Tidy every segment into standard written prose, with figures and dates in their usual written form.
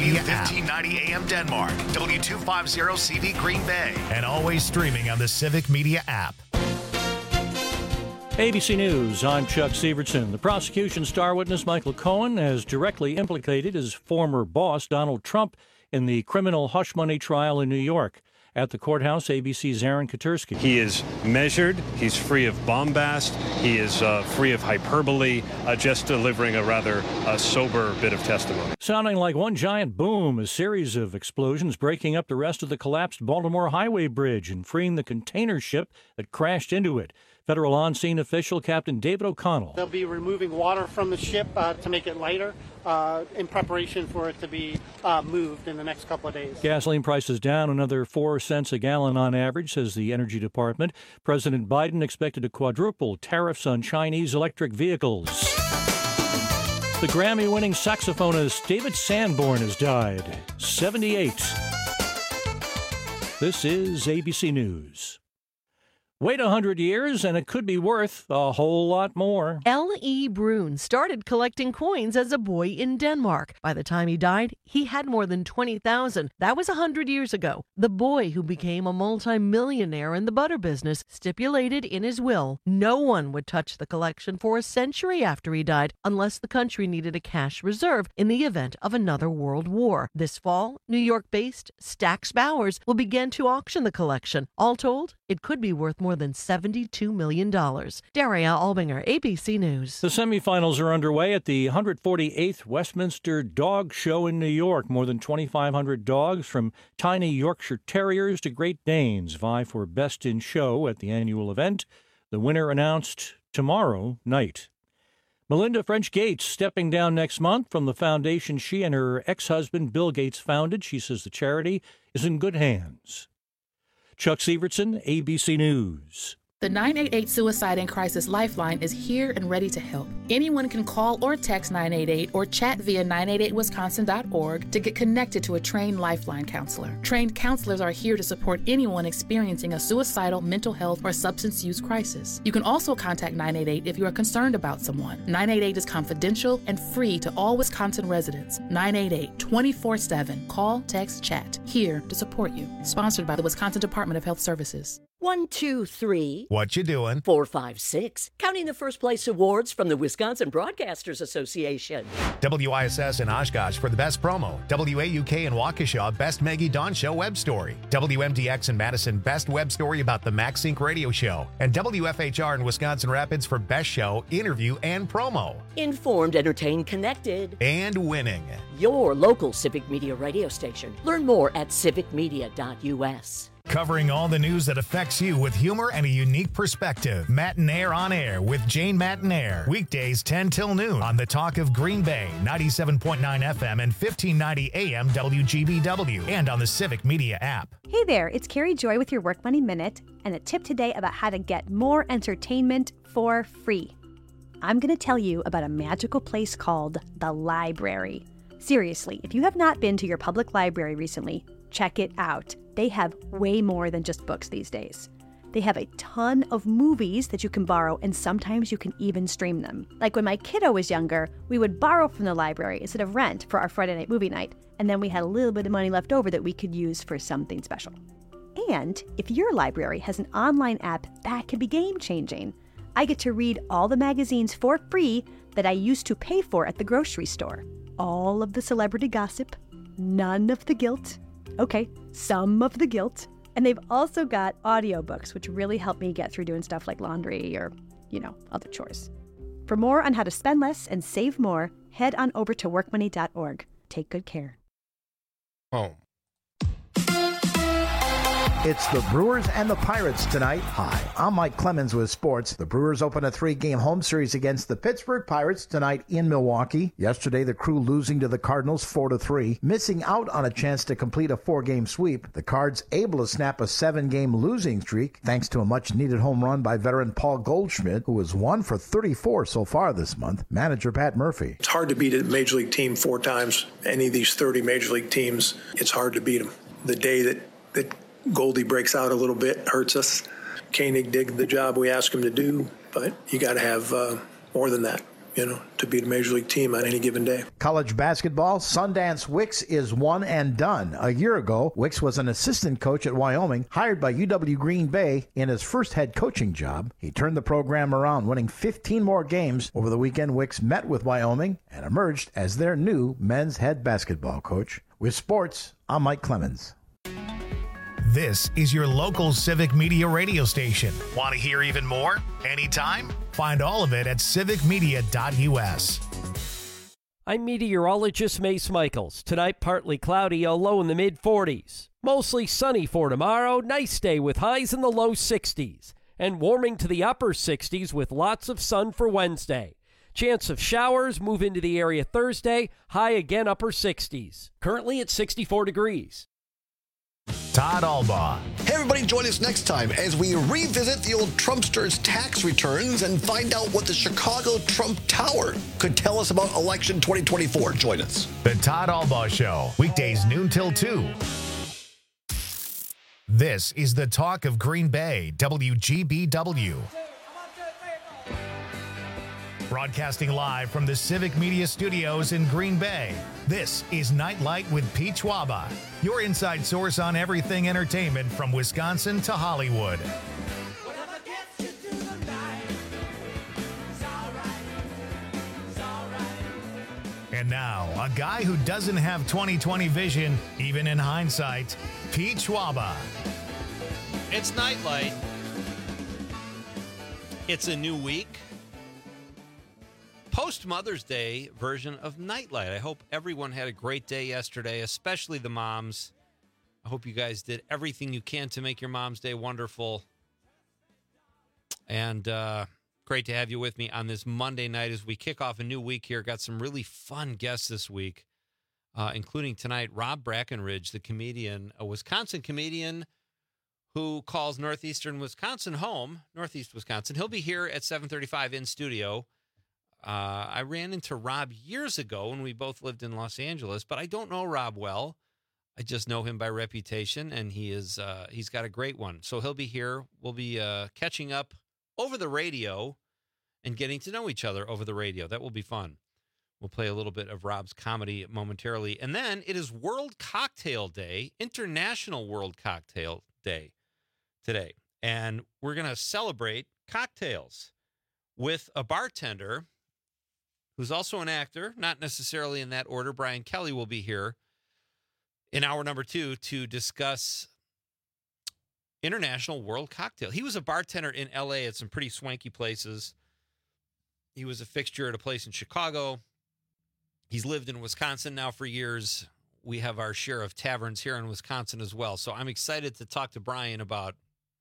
Media app. 1590 AM Denmark, W250CV Green Bay. And always streaming on the Civic Media app. ABC News, I'm Chuck Severson. The prosecution's star witness Michael Cohen has directly implicated his former boss, Donald Trump, in the criminal hush money trial in New York. At the courthouse, ABC's Aaron Katersky. He is measured, he's free of bombast, he is free of hyperbole, just delivering a rather sober bit of testimony. Sounding like one giant boom, a series of explosions breaking up the rest of the collapsed Baltimore Highway Bridge and freeing the container ship that crashed into it. Federal on-scene official Captain David O'Connell. They'll be removing water from the ship to make it lighter in preparation for it to be moved in the next couple of days. Gasoline prices down another 4 cents a gallon on average, says the Energy Department. President Biden expected to quadruple tariffs on Chinese electric vehicles. The Grammy-winning saxophonist David Sanborn has died, 78. This is ABC News. Wait 100 years, and it could be worth a whole lot more. L.E. Brun started collecting coins as a boy in Denmark. By the time he died, he had more than 20,000. That was 100 years ago. The boy, who became a multi-millionaire in the butter business, stipulated in his will no one would touch the collection for a century after he died unless the country needed a cash reserve in the event of another world war. This fall, New York-based Stax Bowers will begin to auction the collection. All told, it could be worth more than $72 million. Daria Albinger, ABC News. The semifinals are underway at the 148th Westminster Dog Show in New York. More than 2,500 dogs, from tiny Yorkshire Terriers to Great Danes, vie for Best in Show at the annual event. The winner announced tomorrow night. Melinda French Gates stepping down next month from the foundation she and her ex-husband Bill Gates founded. She says the charity is in good hands. Chuck Severson, ABC News. The 988 Suicide and Crisis Lifeline is here and ready to help. Anyone can call or text 988 or chat via 988wisconsin.org to get connected to a trained Lifeline counselor. Trained counselors are here to support anyone experiencing a suicidal, mental health, or substance use crisis. You can also contact 988 if you are concerned about someone. 988 is confidential and free to all Wisconsin residents. 988 24/7. Call, text, chat. Here to support you. Sponsored by the Wisconsin Department of Health Services. 1, 2, 3. What you doing? 4, 5, 6. Counting the first place awards from the Wisconsin Broadcasters Association. WISS in Oshkosh for the best promo. WAUK in Waukesha, best Maggie Dawn Show web story. WMDX in Madison, best web story about the MaxSync radio show. And WFHR in Wisconsin Rapids for best show, interview, and promo. Informed, entertained, connected. And winning. Your local Civic Media radio station. Learn more at civicmedia.us. Covering all the news that affects you with humor and a unique perspective. Matinaire on Air with Jane Matinaire. Weekdays 10 till noon on the Talk of Green Bay, 97.9 FM and 1590 AM WGBW, and on the Civic Media app. Hey there, it's Carrie Joy with your Work Money Minute, and a tip today about how to get more entertainment for free. I'm going to tell you about a magical place called the library. Seriously, if you have not been to your public library recently, check it out. They have way more than just books these days. They have a ton of movies that you can borrow, and sometimes you can even stream them. Like when my kiddo was younger, we would borrow from the library instead of rent for our Friday night movie night, and then we had a little bit of money left over that we could use for something special. And if your library has an online app, that can be game-changing. I get to read all the magazines for free that I used to pay for at the grocery store. All of the celebrity gossip, none of the guilt. Okay, some of the guilt. And they've also got audiobooks, which really help me get through doing stuff like laundry or, other chores. For more on how to spend less and save more, head on over to workmoney.org. Take good care. Home. It's the Brewers and the Pirates tonight. Hi, I'm Mike Clemens with sports. The Brewers open a 3-game home series against the Pittsburgh Pirates tonight in Milwaukee. Yesterday, the Crew losing to the Cardinals 4-3, missing out on a chance to complete a 4-game sweep. The Cards able to snap a 7-game losing streak thanks to a much-needed home run by veteran Paul Goldschmidt, who has 1 for 34 so far this month. Manager Pat Murphy. It's hard to beat a Major League team 4 times. Any of these 30 Major League teams, it's hard to beat them. The day that Goldie breaks out a little bit hurts us. Koenig did the job we asked him to do, but you got to have more than that. to beat a major league team on any given day. College basketball, Sundance Wicks is one and done. A year ago, Wicks was an assistant coach at Wyoming, hired by UW Green Bay in his first head coaching job. He turned the program around, winning 15 more games. Over the weekend, Wicks met with Wyoming and emerged as their new men's head basketball coach. With sports, I'm Mike Clemens. This is your local Civic Media radio station. Want to hear even more? Anytime? Find all of it at civicmedia.us. I'm meteorologist Mace Michaels. Tonight, partly cloudy, a low in the mid-40s. Mostly sunny for tomorrow. Nice day with highs in the low 60s. And warming to the upper 60s with lots of sun for Wednesday. Chance of showers move into the area Thursday. High again upper 60s. Currently at 64 degrees. Todd Albaugh. Hey, everybody, join us next time as we revisit the old Trumpsters' tax returns and find out what the Chicago Trump Tower could tell us about election 2024. Join us. The Todd Albaugh Show, weekdays noon till 2. This is the talk of Green Bay, WGBW. Broadcasting live from the Civic Media Studios in Green Bay, this is Nightlight with Pete Schwaba, your inside source on everything entertainment from Wisconsin to Hollywood. And now, a guy who doesn't have 20/20 vision, even in hindsight, Pete Schwaba. It's Nightlight. It's a new week. Post-Mother's Day version of Nightlight. I hope everyone had a great day yesterday, especially the moms. I hope you guys did everything you can to make your mom's day wonderful. And great to have you with me on this Monday night as we kick off a new week here. Got some really fun guests this week, including tonight Rob Brackenridge, the comedian, a Wisconsin comedian who calls Northeastern Wisconsin home, Northeast Wisconsin. He'll be here at 7:35 in studio. I ran into Rob years ago when we both lived in Los Angeles, but I don't know Rob well. I just know him by reputation, and he's got a great one. So he'll be here. We'll be catching up over the radio and getting to know each other over the radio. That will be fun. We'll play a little bit of Rob's comedy momentarily. And then it is World Cocktail Day, International World Cocktail Day today. And we're going to celebrate cocktails with a bartender who's also an actor, not necessarily in that order. Brian Kelly will be here in hour number 2 to discuss International World Cocktail. He was a bartender in L.A. at some pretty swanky places. He was a fixture at a place in Chicago. He's lived in Wisconsin now for years. We have our share of taverns here in Wisconsin as well. So I'm excited to talk to Brian about...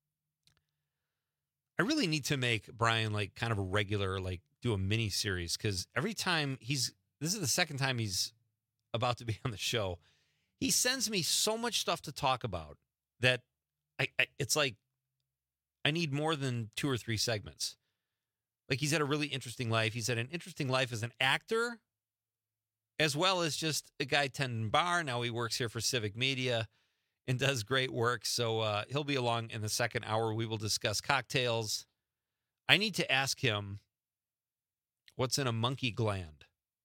I really need to make Brian like kind of a regular, like do a mini series, because every time this is the second time he's about to be on the show. He sends me so much stuff to talk about that it's like I need more than 2 or 3 segments. Like he's had a really interesting life. He's had an interesting life as an actor, as well as just a guy tending bar. Now he works here for Civic Media and does great work. So he'll be along in the second hour. We will discuss cocktails. I need to ask him what's in a monkey gland.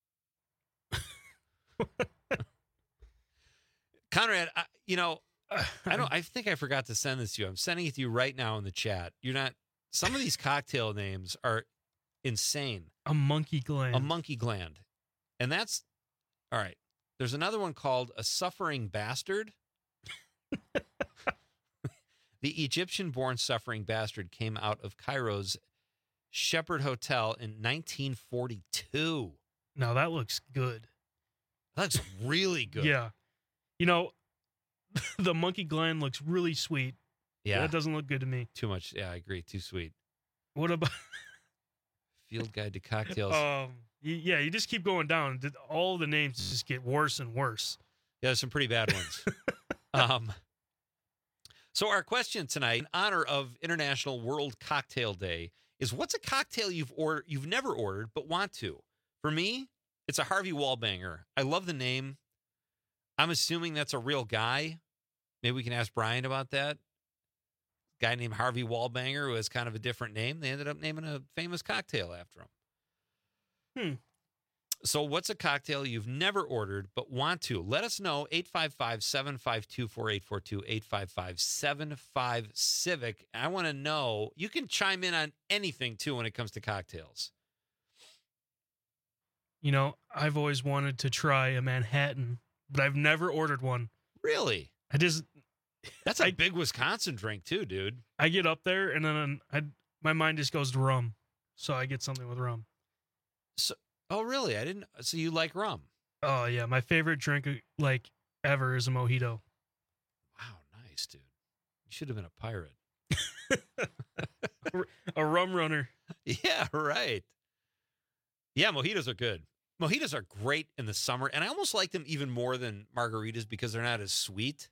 Conrad, I think I forgot to send this to you. I'm sending it to you right now in the chat. Some of these cocktail names are insane. A monkey gland. A monkey gland. And that's, all right. There's another one called a suffering bastard. The Egyptian-born suffering bastard came out of Cairo's Shepherd Hotel in 1942. Now that looks good. That looks really good. Yeah. The monkey gland looks really sweet. Yeah. That doesn't look good to me. Too much. Yeah, I agree. Too sweet. What about... Field Guide to Cocktails. Yeah, you just keep going down. All the names just get worse and worse. Yeah, there's some pretty bad ones. So our question tonight, in honor of International World Cocktail Day, is what's a cocktail you've never ordered but want to? For me, it's a Harvey Wallbanger. I love the name. I'm assuming that's a real guy. Maybe we can ask Brian about that. Guy named Harvey Wallbanger who has kind of a different name. They ended up naming a famous cocktail after him. So what's a cocktail you've never ordered but want to? Let us know. 855-752-4842, 855-75-CIVIC. I want to know. You can chime in on anything, too, when it comes to cocktails. You know, I've always wanted to try a Manhattan, but I've never ordered one. Really? That's a big Wisconsin drink, too, dude. I get up there, and then my mind just goes to rum. So I get something with rum. Oh, really? So you like rum? Oh, yeah. My favorite drink, like, ever is a mojito. Wow, nice, dude. You should have been a pirate. A rum runner. Yeah, right. Yeah, mojitos are good. Mojitos are great in the summer, and I almost like them even more than margaritas because they're not as sweet.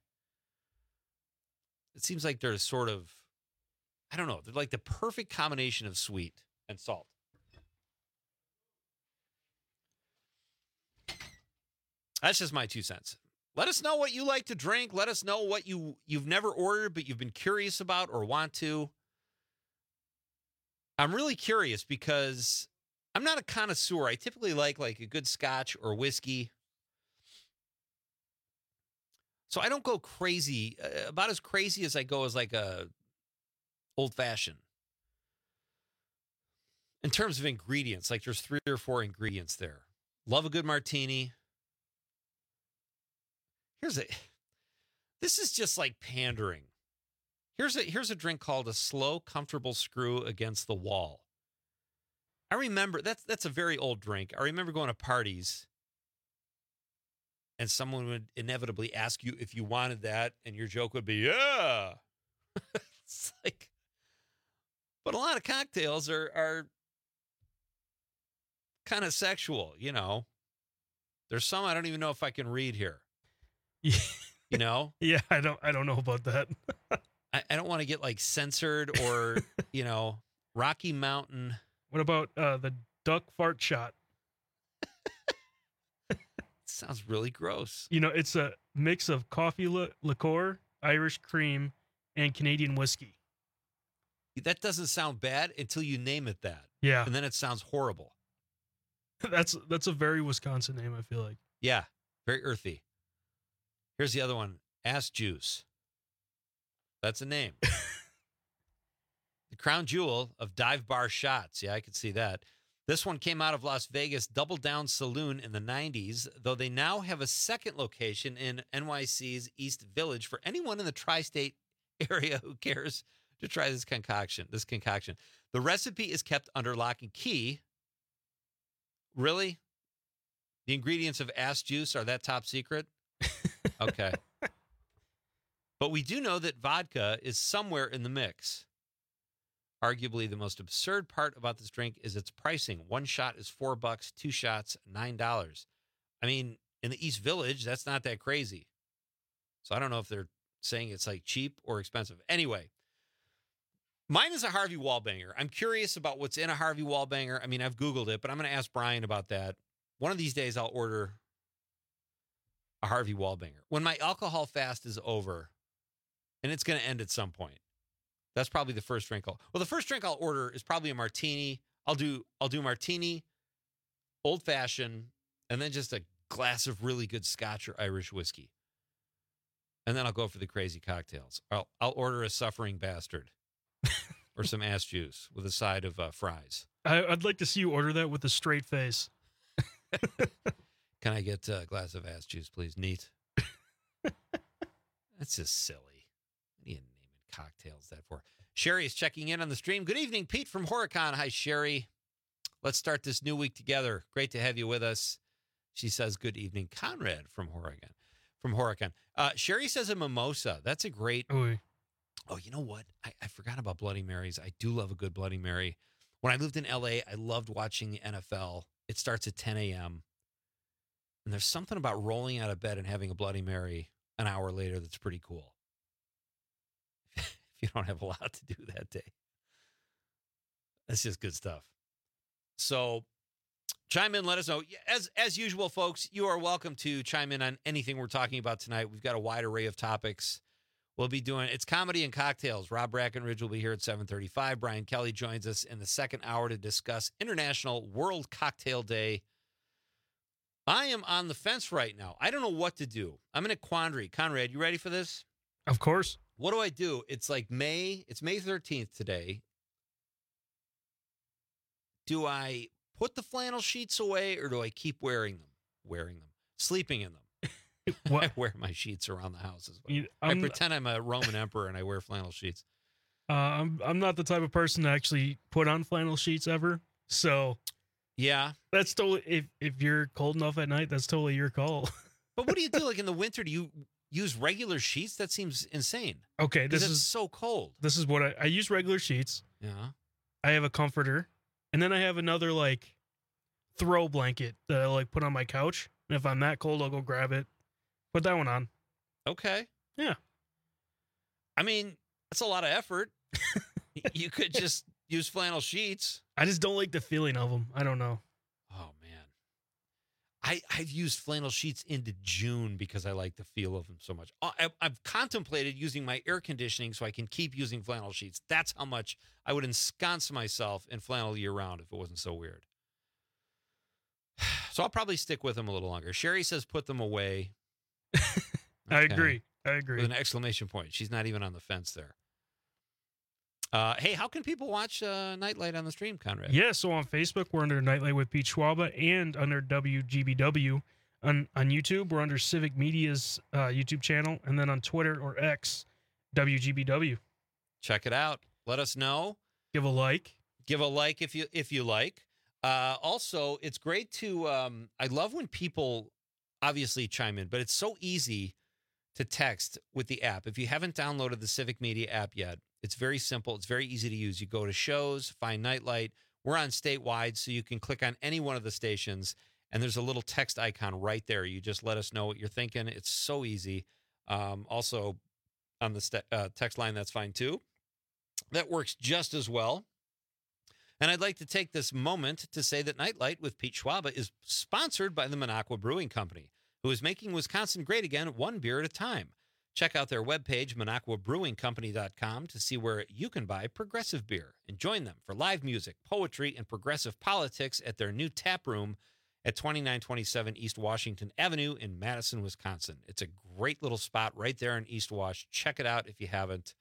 It seems like they're sort of, I don't know, they're like the perfect combination of sweet and salt. That's just my 2 cents. Let us know what you like to drink. Let us know what you've never ordered, but you've been curious about or want to. I'm really curious because I'm not a connoisseur. I typically like a good scotch or whiskey. So I don't go crazy. About as crazy as I go as like a old fashioned. In terms of ingredients, like there's 3 or 4 ingredients there. Love a good martini. This is just like pandering. Here's a drink called a slow, comfortable screw against the wall. I remember that's a very old drink. I remember going to parties and someone would inevitably ask you if you wanted that, and your joke would be, yeah. It's like, but a lot of cocktails are kind of sexual, you know. There's some I don't even know if I can read here. You know? Yeah, I don't know about that. I don't want to get like censored or, you know, Rocky Mountain. What about the duck fart shot? Sounds really gross. You know, it's a mix of coffee liqueur, Irish cream, and Canadian whiskey. That doesn't sound bad until you name it that. Yeah. And then it sounds horrible. That's a very Wisconsin name, I feel like. Yeah, very earthy. Here's the other one, Ass Juice. That's a name. The crown jewel of dive bar shots. Yeah, I could see that. This one came out of Las Vegas Double Down Saloon in the 90s, though they now have a second location in NYC's East Village for anyone in the tri-state area who cares to try this concoction. The recipe is kept under lock and key. Really? The ingredients of ass juice are that top secret? Okay. But we do know that vodka is somewhere in the mix. Arguably, the most absurd part about this drink is its pricing. 1 shot is $4, 2 shots, $9. I mean, in the East Village, that's not that crazy. So I don't know if they're saying it's like cheap or expensive. Anyway, mine is a Harvey Wallbanger. I'm curious about what's in a Harvey Wallbanger. I mean, I've Googled it, but I'm going to ask Brian about that. One of these days, I'll order a Harvey Wallbanger. When my alcohol fast is over, and it's going to end at some point, that's probably the first drink the first drink I'll order is probably a martini. I'll do martini, old fashioned, and then just a glass of really good Scotch or Irish whiskey. And then I'll go for the crazy cocktails. I'll order a suffering bastard or some ass juice with a side of fries. I'd like to see you order that with a straight face. Can I get a glass of ass juice, please? Neat. That's just silly. What are you naming cocktails that for? Sherry is checking in on the stream. Good evening, Pete from Horicon. Hi, Sherry. Let's start this new week together. Great to have you with us. She says, good evening, Conrad from Horicon. Sherry says a mimosa. That's a great. Oh, you know what? I forgot about Bloody Marys. I do love a good Bloody Mary. When I lived in L.A., I loved watching the NFL. It starts at 10 a.m. And there's something about rolling out of bed and having a Bloody Mary an hour later that's pretty cool. If you don't have a lot to do that day. That's just good stuff. So chime in, let us know. As usual, folks, you are welcome to chime in on anything we're talking about tonight. We've got a wide array of topics. We'll be doing, it's Comedy and Cocktails. Rob Brackenridge will be here at 7:35. Brian Kelly joins us in the second hour to discuss International World Cocktail Day. I am on the fence right now. I don't know what to do. I'm in a quandary. Conrad, you ready for this? Of course. What do I do? It's like May 13th today. Do I put the flannel sheets away or do I keep wearing them, sleeping in them? I wear my sheets around the house as well. I pretend I'm a Roman emperor and I wear flannel sheets. I'm not the type of person to actually put on flannel sheets ever. So yeah, that's totally, if you're cold enough at night, that's totally your call. But what do you do? Like in the winter, do you use regular sheets? That seems insane. Okay. This is so cold. This is what I use regular sheets. Yeah. I have a comforter and then I have another like throw blanket that I like put on my couch. And if I'm that cold, I'll go grab it. Put that one on. Okay. Yeah. I mean, that's a lot of effort. You could just use flannel sheets. I just don't like the feeling of them. I don't know. Oh, man. I've used flannel sheets into June because I like the feel of them so much. I've contemplated using my air conditioning so I can keep using flannel sheets. That's how much I would ensconce myself in flannel year-round if it wasn't so weird. So I'll probably stick with them a little longer. Sherry says put them away. Okay. I agree. With an exclamation point. She's not even on the fence there. Hey, how can people watch Nightlight on the stream, Conrad? Yeah, so on Facebook, we're under Nightlight with Pete Schwaba and under WGBW. On YouTube, we're under Civic Media's YouTube channel. And then on Twitter or X, WGBW. Check it out. Let us know. Give a like. Give a like if you like. Also, it's great to, I love when people obviously chime in, but it's so easy to text with the app. If you haven't downloaded the Civic Media app yet, it's very simple. It's very easy to use. You go to shows, find Nightlight. We're on statewide, so you can click on any one of the stations, and there's a little text icon right there. You just let us know what you're thinking. It's so easy. Also, on the text line, that's fine too. That works just as well. And I'd like to take this moment to say that Nightlight with Pete Schwaba is sponsored by the Minocqua Brewing Company, who is making Wisconsin great again, one beer at a time. Check out their webpage, MinocquaBrewingCompany.com, to see where you can buy progressive beer and join them for live music, poetry, and progressive politics at their new tap room at 2927 East Washington Avenue in Madison, Wisconsin. It's a great little spot right there in East Wash. Check it out if you haven't.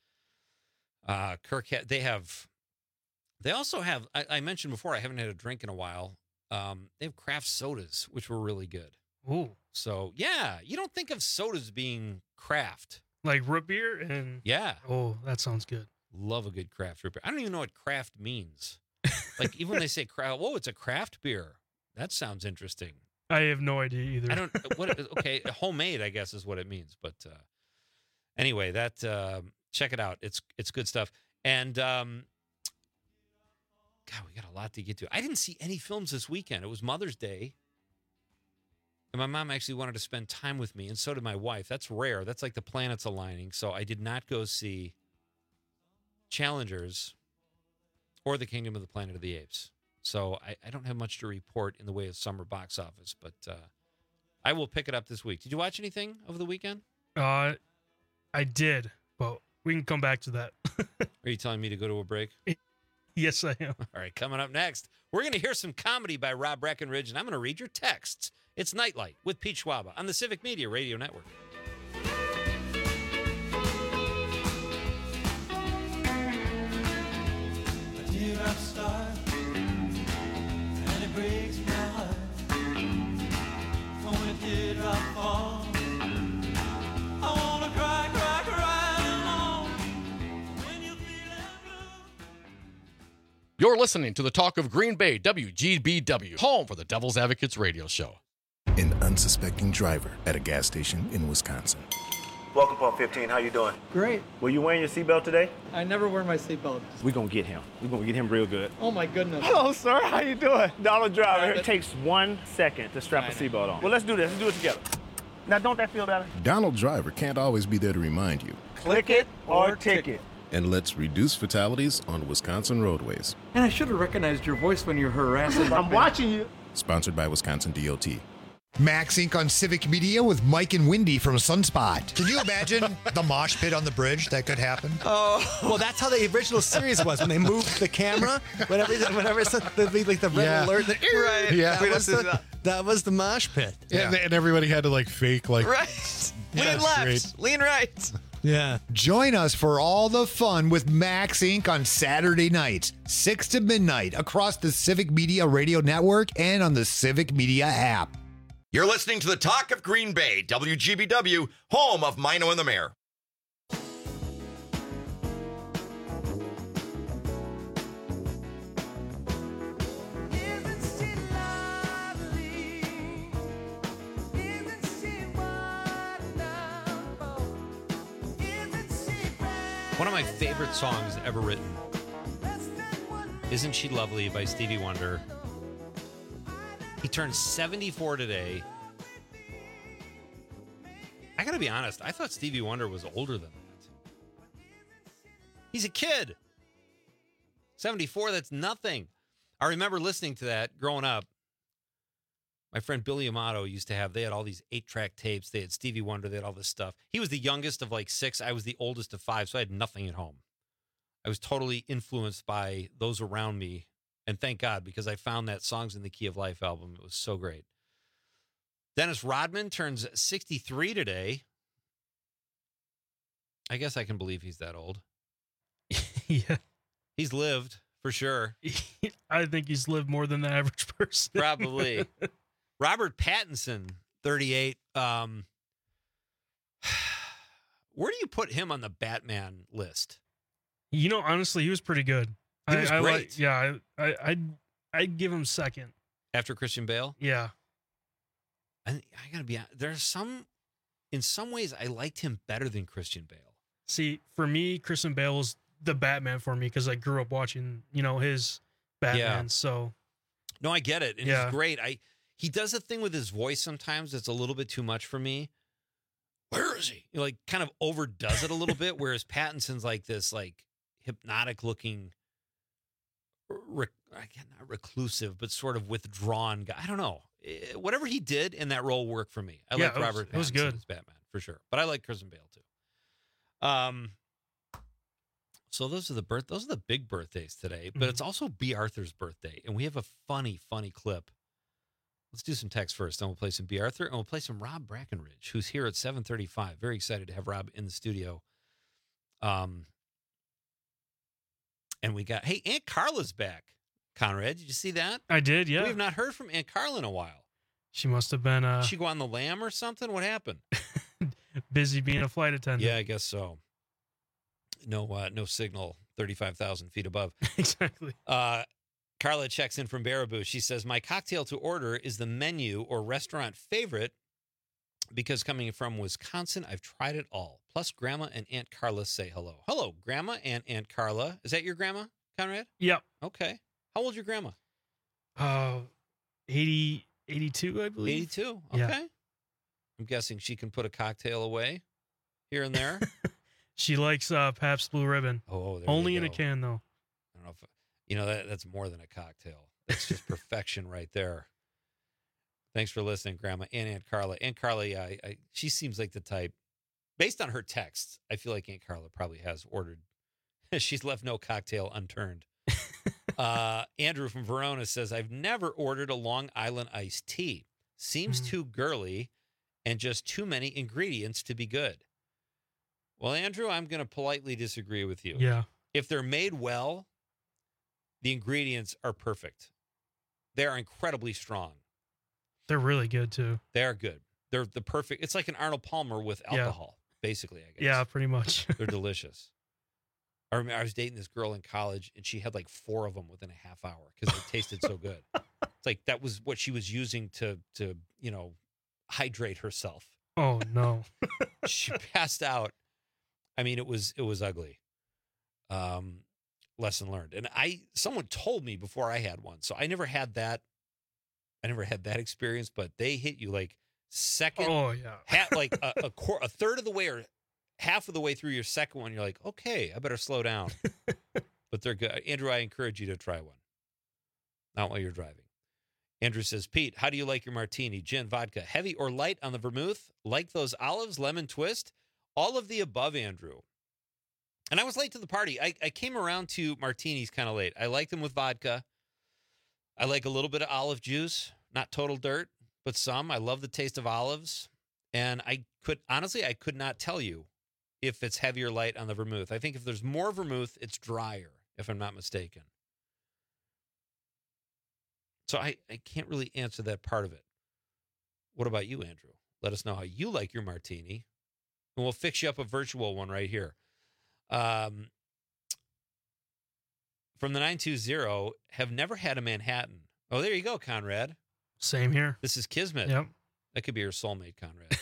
They also have, I mentioned before, I haven't had a drink in a while. They have craft sodas, which were really good. Ooh. So, yeah, you don't think of sodas being craft. Like root beer and... Yeah. Oh, that sounds good. Love a good craft root beer. I don't even know what craft means. Like, even when they say craft, whoa, it's a craft beer. That sounds interesting. I have no idea either. I don't, okay, homemade, I guess, is what it means. But anyway, check it out. It's good stuff. And... God, we got a lot to get to. I didn't see any films this weekend. It was Mother's Day. And my mom actually wanted to spend time with me, and so did my wife. That's rare. That's like the planets aligning. So I did not go see Challengers or The Kingdom of the Planet of the Apes. So I don't have much to report in the way of summer box office, but I will pick it up this week. Did you watch anything over the weekend? I did, but we can come back to that. Are you telling me to go to a break? Yes, I am. All right, coming up next, we're going to hear some comedy by Rob Brackenridge, and I'm going to read your texts. It's Nightlight with Pete Schwaba on the Civic Media Radio Network. A teardrop star, and it breaks my heart. When a teardrop falls, I want to cry, cry, cry alone. When you feel You're listening to the Talk of Green Bay, WGBW, home for the Devil's Advocates radio show. An unsuspecting driver at a gas station in Wisconsin. Welcome, Pump 15. How you doing? Great. Were you wearing your seatbelt today? I never wear my seatbelt. We're going to get him. We're going to get him real good. Oh, my goodness. Hello, sir. How you doing? Donald Driver. It takes 1 second to strap a seatbelt on. Well, let's do this. Let's do it together. Now, don't that feel better? Donald Driver can't always be there to remind you. Click it or ticket. And let's reduce fatalities on Wisconsin roadways. And I should have recognized your voice when you're harassing. I'm watching you. Sponsored by Wisconsin DOT. Max Inc. on Civic Media with Mike and Wendy from Sunspot. Can you imagine the mosh pit on the bridge that could happen? Oh, well, that's how the original series was when they moved the camera. Whenever it's like the red alert, right? Yeah, that was the mosh pit. Yeah. And everybody had to like fake like right. Lean That's left, great. lean right. Yeah. Join us for all the fun with Max Inc. on Saturday nights, 6 to midnight, across the Civic Media Radio Network and on the Civic Media app. You're listening to the Talk of Green Bay, WGBW, home of Mino and the Mayor. One of my favorite songs ever written, Isn't She Lovely by Stevie Wonder. He turned 74 today. I gotta be honest, I thought Stevie Wonder was older than that. He's a kid. 74, that's nothing. I remember listening to that growing up. My friend Billy Amato used to have, they had all these 8-track tapes. They had Stevie Wonder, they had all this stuff. He was the youngest of like 6. I was the oldest of 5, so I had nothing at home. I was totally influenced by those around me. And thank God, because I found that Songs in the Key of Life album. It was so great. Dennis Rodman turns 63 today. I guess I can believe he's that old. Yeah. He's lived, for sure. I think he's lived more than the average person. Probably. Robert Pattinson, 38. Where do you put him on the Batman list? You know, honestly, he was pretty good. He was great. I'd give him second. After Christian Bale? Yeah. I gotta be honest. There's some, in some ways, I liked him better than Christian Bale. See, for me, Christian Bale was the Batman for me because I grew up watching, his Batman. Yeah. So, no, I get it, and he's great. He does a thing with his voice sometimes that's a little bit too much for me. Where is he? Like, kind of overdoes it a little bit. Whereas Pattinson's like this, like hypnotic looking, not reclusive, but sort of withdrawn guy. I don't know. Whatever he did in that role worked for me. I like Robert Pattinson. It was good as Batman for sure, but I like Christian Bale too. So those are the big birthdays today, but it's also B. Arthur's birthday, and we have a funny clip. Let's do some text first, then we'll play some B. Arthur, and we'll play some Rob Brackenridge, who's here at 7:35. Very excited to have Rob in the studio. And we got, hey, Aunt Carla's back. Conrad, did you see that? I did, yeah. We have not heard from Aunt Carla in a while. She must have been Did she go on the lam or something? What happened? busy being a flight attendant. Yeah, I guess so. No signal 35,000 feet above. Exactly. Carla checks in from Baraboo. She says, my cocktail to order is the menu or restaurant favorite because coming from Wisconsin, I've tried it all. Plus, Grandma and Aunt Carla say hello. Hello, Grandma and Aunt Carla. Is that your grandma, Conrad? Yep. Okay. How old's your grandma? 82, I believe. 82. Okay. Yeah. I'm guessing she can put a cocktail away here and there. She likes Pabst Blue Ribbon. Oh, there only you in a go. can, though. I don't know if that's more than a cocktail. That's just perfection right there. Thanks for listening, Grandma and Aunt Carla. Aunt Carla, yeah, she seems like the type. Based on her texts, I feel like Aunt Carla probably has ordered. She's left no cocktail unturned. Andrew from Verona says, I've never ordered a Long Island iced tea. Seems too girly and just too many ingredients to be good. Well, Andrew, I'm going to politely disagree with you. Yeah. If they're made well, the ingredients are perfect. They're incredibly strong. They're really good, too. They're good. They're the perfect. It's like an Arnold Palmer with alcohol, basically, I guess. Yeah, pretty much. They're delicious. I remember I was dating this girl in college, and she had like 4 of them within a half hour because they tasted so good. It's like that was what she was using to hydrate herself. Oh, no. She passed out. I mean, it was ugly. Lesson learned. And someone told me before I had one, so I never had that. I never had that experience, but they hit you like second. Oh yeah, like a third of the way or half of the way through your second one. You're like, okay, I better slow down. But they're good. Andrew, I encourage you to try one. Not while you're driving. Andrew says, Pete, how do you like your martini? Gin, vodka, heavy or light on the vermouth? Like those olives, lemon twist? All of the above, Andrew. And I was late to the party. I came around to martinis kind of late. I like them with vodka. I like a little bit of olive juice, not total dirt, but some. I love the taste of olives. And I could not tell you if it's heavy or light on the vermouth. I think if there's more vermouth, it's drier, if I'm not mistaken. So I can't really answer that part of it. What about you, Andrew? Let us know how you like your martini, and we'll fix you up a virtual one right here. From the 920, have never had a Manhattan. Oh, there you go, Conrad. Same here. This is Kismet. Yep. That could be your soulmate, Conrad.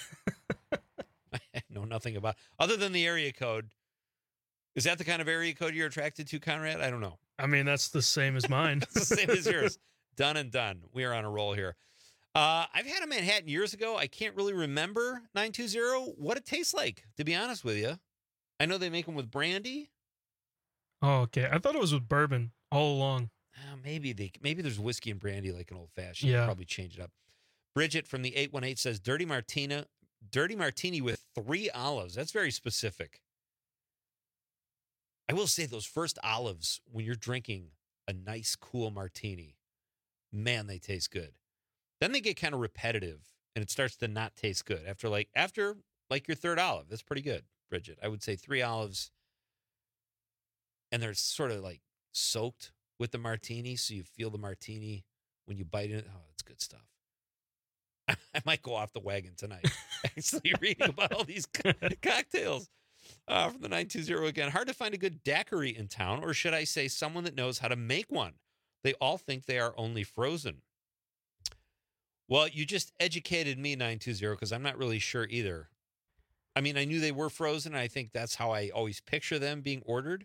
I know nothing about, other than the area code. Is that the kind of area code you're attracted to, Conrad? I don't know. I mean, that's the same as mine. It's the same as yours. Done and done. We are on a roll here. I've had a Manhattan years ago. I can't really remember 920 what it tastes like, to be honest with you. I know they make them with brandy. Oh, okay. I thought it was with bourbon all along. Maybe there's whiskey and brandy like an old fashioned. Yeah. Probably change it up. Bridget from the 818 says dirty martini with 3 olives. That's very specific. I will say those first olives when you're drinking a nice cool martini, man, they taste good. Then they get kind of repetitive and it starts to not taste good after your third olive. That's pretty good, Bridget. I would say 3 olives, and they're sort of like soaked with the martini, so you feel the martini when you bite it. Oh, it's good stuff. I might go off the wagon tonight, actually reading about all these cocktails. From the 920 again. Hard to find a good daiquiri in town, or should I say someone that knows how to make one. They all think they are only frozen. Well, you just educated me, 920, because I'm not really sure either. I mean, I knew they were frozen, and I think that's how I always picture them being ordered.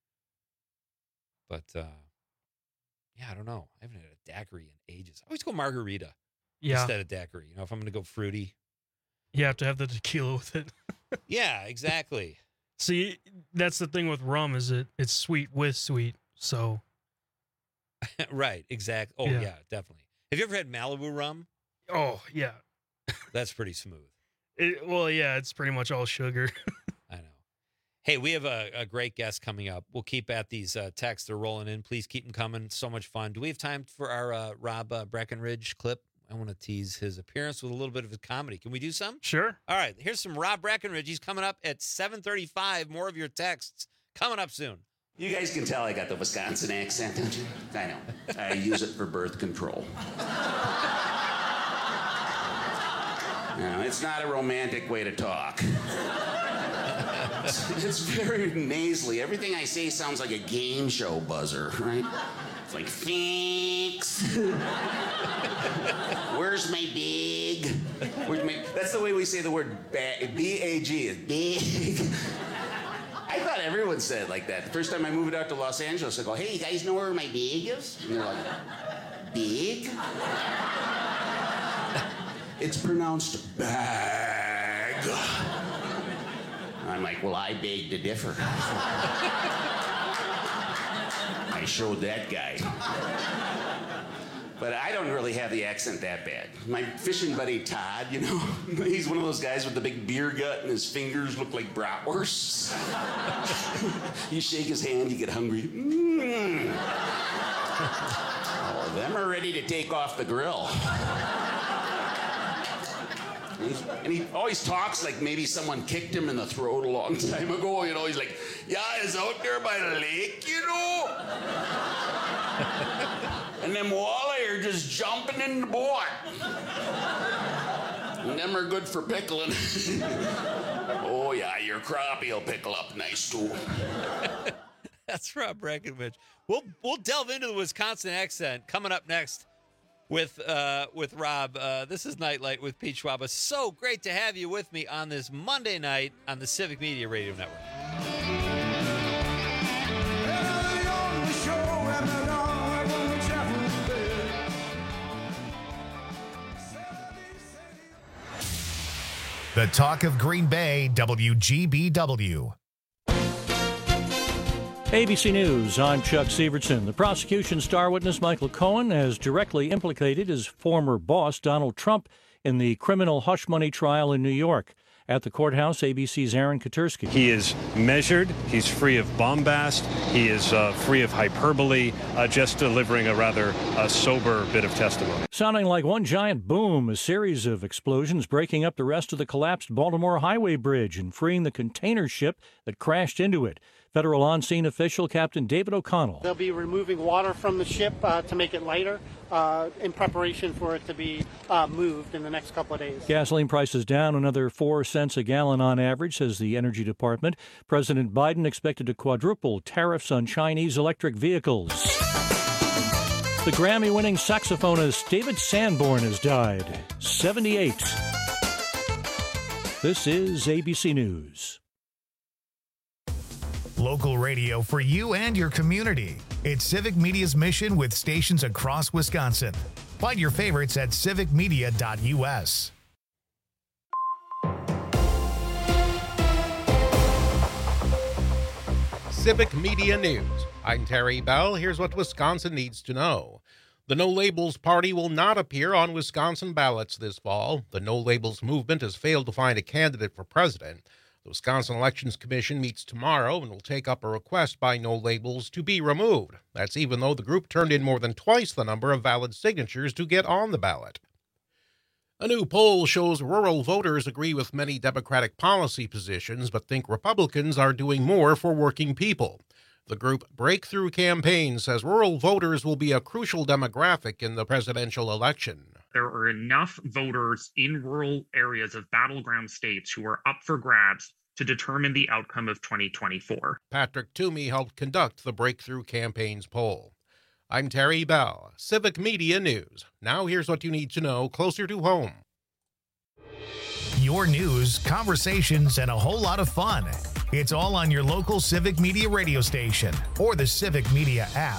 But, yeah, I don't know. I haven't had a daiquiri in ages. I always go margarita instead of daiquiri. You know, if I'm going to go fruity. You have to have the tequila with it. Yeah, exactly. See, that's the thing with rum is it's sweet with sweet. So, right, exactly. Oh, yeah, definitely. Have you ever had Malibu rum? Oh, yeah. That's pretty smooth. It's pretty much all sugar. I know. Hey, we have a great guest coming up. We'll keep at these texts. They're rolling in. Please keep them coming. So much fun. Do we have time for our Rob Breckenridge clip? I want to tease his appearance with a little bit of his comedy. Can we do some? Sure. All right. Here's some Rob Breckenridge. He's coming up at 7:35. More of your texts coming up soon. You guys can tell I got the Wisconsin accent, don't you? I know. I use it for birth control. No, it's not a romantic way to talk. It's very nasally. Everything I say sounds like a game show buzzer, right? It's like, thanks. Where's my big? That's the way we say the word B-A-G, is big. I thought everyone said it like that. The first time I moved out to Los Angeles, I go, hey, you guys know where my big is? And they're like, big? It's pronounced bag. I'm like, well, I beg to differ. I showed that guy. But I don't really have the accent that bad. My fishing buddy Todd, you know, he's one of those guys with the big beer gut and his fingers look like bratwursts. You shake his hand, you get hungry. Oh, them are ready to take off the grill. And he always talks like maybe someone kicked him in the throat a long time ago. You know, he's like, yeah, it's out there by the lake, you know? And them walleye are just jumping in the boat. And them are good for pickling. Oh, yeah, your crappie will pickle up nice, too. That's Rob Breckenridge. We'll delve into the Wisconsin accent coming up next with Rob. This is Nightlight with Pete Schwaba. So great to have you with me on this Monday night on the Civic Media Radio Network. The talk of Green Bay, WGBW. ABC News, I'm Chuck Severson. The prosecution's star witness Michael Cohen has directly implicated his former boss, Donald Trump, in the criminal hush money trial in New York. At the courthouse, ABC's Aaron Katursky. He is measured, he's free of bombast, he is free of hyperbole, just delivering a rather sober bit of testimony. Sounding like one giant boom, a series of explosions breaking up the rest of the collapsed Baltimore Highway Bridge and freeing the container ship that crashed into it. Federal on-scene official Captain David O'Connell. They'll be removing water from the ship to make it lighter in preparation for it to be moved in the next couple of days. Gasoline prices down another 4 cents a gallon on average, says the Energy Department. President Biden expected to quadruple tariffs on Chinese electric vehicles. The Grammy-winning saxophonist David Sanborn has died, 78. This is ABC News. Local radio for you and your community. It's Civic Media's mission with stations across Wisconsin. Find your favorites at civicmedia.us. Civic Media News. I'm Terry Bell. Here's what Wisconsin needs to know. The No Labels Party will not appear on Wisconsin ballots this fall. The No Labels movement has failed to find a candidate for president. The Wisconsin Elections Commission meets tomorrow and will take up a request by No Labels to be removed. That's even though the group turned in more than twice the number of valid signatures to get on the ballot. A new poll shows rural voters agree with many Democratic policy positions but think Republicans are doing more for working people. The group Breakthrough Campaign says rural voters will be a crucial demographic in the presidential election. There are enough voters in rural areas of battleground states who are up for grabs to determine the outcome of 2024. Patrick Toomey helped conduct the Breakthrough Campaign's poll. I'm Terry Bell, Civic Media News. Now here's what you need to know closer to home. Your news, conversations, and a whole lot of fun. It's all on your local Civic Media radio station or the Civic Media app.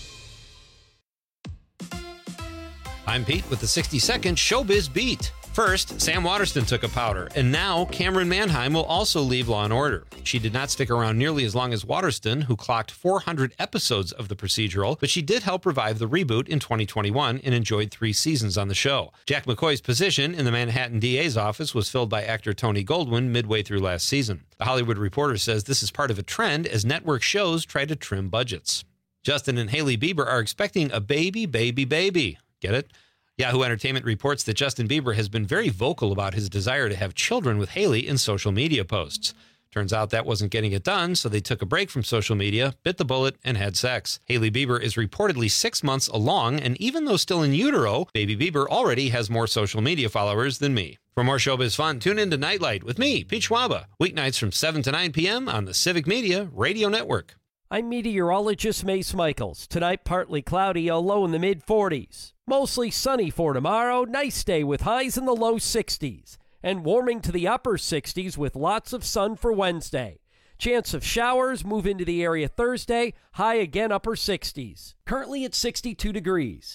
I'm Pete with the 60-second Showbiz Beat. First, Sam Waterston took a powder, and now Cameron Manheim will also leave Law & Order. She did not stick around nearly as long as Waterston, who clocked 400 episodes of the procedural, but she did help revive the reboot in 2021 and enjoyed 3 seasons on the show. Jack McCoy's position in the Manhattan DA's office was filled by actor Tony Goldwyn midway through last season. The Hollywood Reporter says this is part of a trend as network shows try to trim budgets. Justin and Hailey Bieber are expecting a baby. Get it? Yahoo Entertainment reports that Justin Bieber has been very vocal about his desire to have children with Hailey in social media posts. Turns out that wasn't getting it done, so they took a break from social media, bit the bullet, and had sex. Hailey Bieber is reportedly 6 months along, and even though still in utero, baby Bieber already has more social media followers than me. For more showbiz fun, tune in to Nightlight with me, Pete Schwaba, weeknights from 7 to 9 p.m. on the Civic Media Radio Network. I'm meteorologist Mace Michaels. Tonight, partly cloudy, a low in the mid-40s. Mostly sunny for tomorrow. Nice day with highs in the low 60s. And warming to the upper 60s with lots of sun for Wednesday. Chance of showers move into the area Thursday. High again upper 60s. Currently at 62 degrees.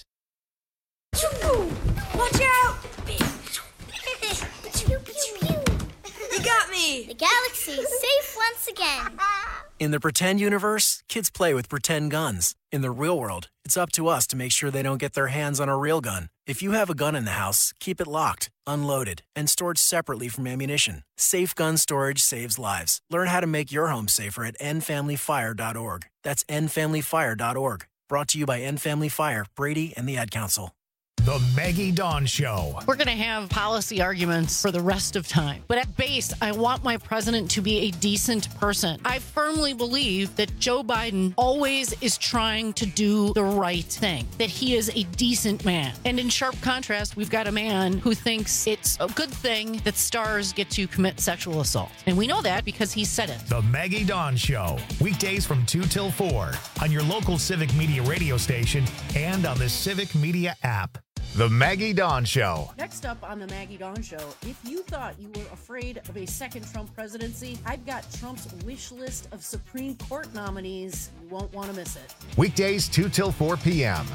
Watch out! You got me! The galaxy is safe once again. In the pretend universe, kids play with pretend guns. In the real world, it's up to us to make sure they don't get their hands on a real gun. If you have a gun in the house, keep it locked, unloaded, and stored separately from ammunition. Safe gun storage saves lives. Learn how to make your home safer at endfamilyfire.org. That's endfamilyfire.org. Brought to you by End Family Fire, Brady, and the Ad Council. The Maggie Dawn Show. We're going to have policy arguments for the rest of time. But at base, I want my president to be a decent person. I firmly believe that Joe Biden always is trying to do the right thing, that he is a decent man. And in sharp contrast, we've got a man who thinks it's a good thing that stars get to commit sexual assault. And we know that because he said it. The Maggie Dawn Show. Weekdays from 2 till 4 on your local Civic Media radio station and on the Civic Media app. The Maggie Dawn Show. Next up on the Maggie Dawn Show, if you thought you were afraid of a second Trump presidency, I've got Trump's wish list of Supreme Court nominees. You won't want to miss it. Weekdays 2 till 4 p.m.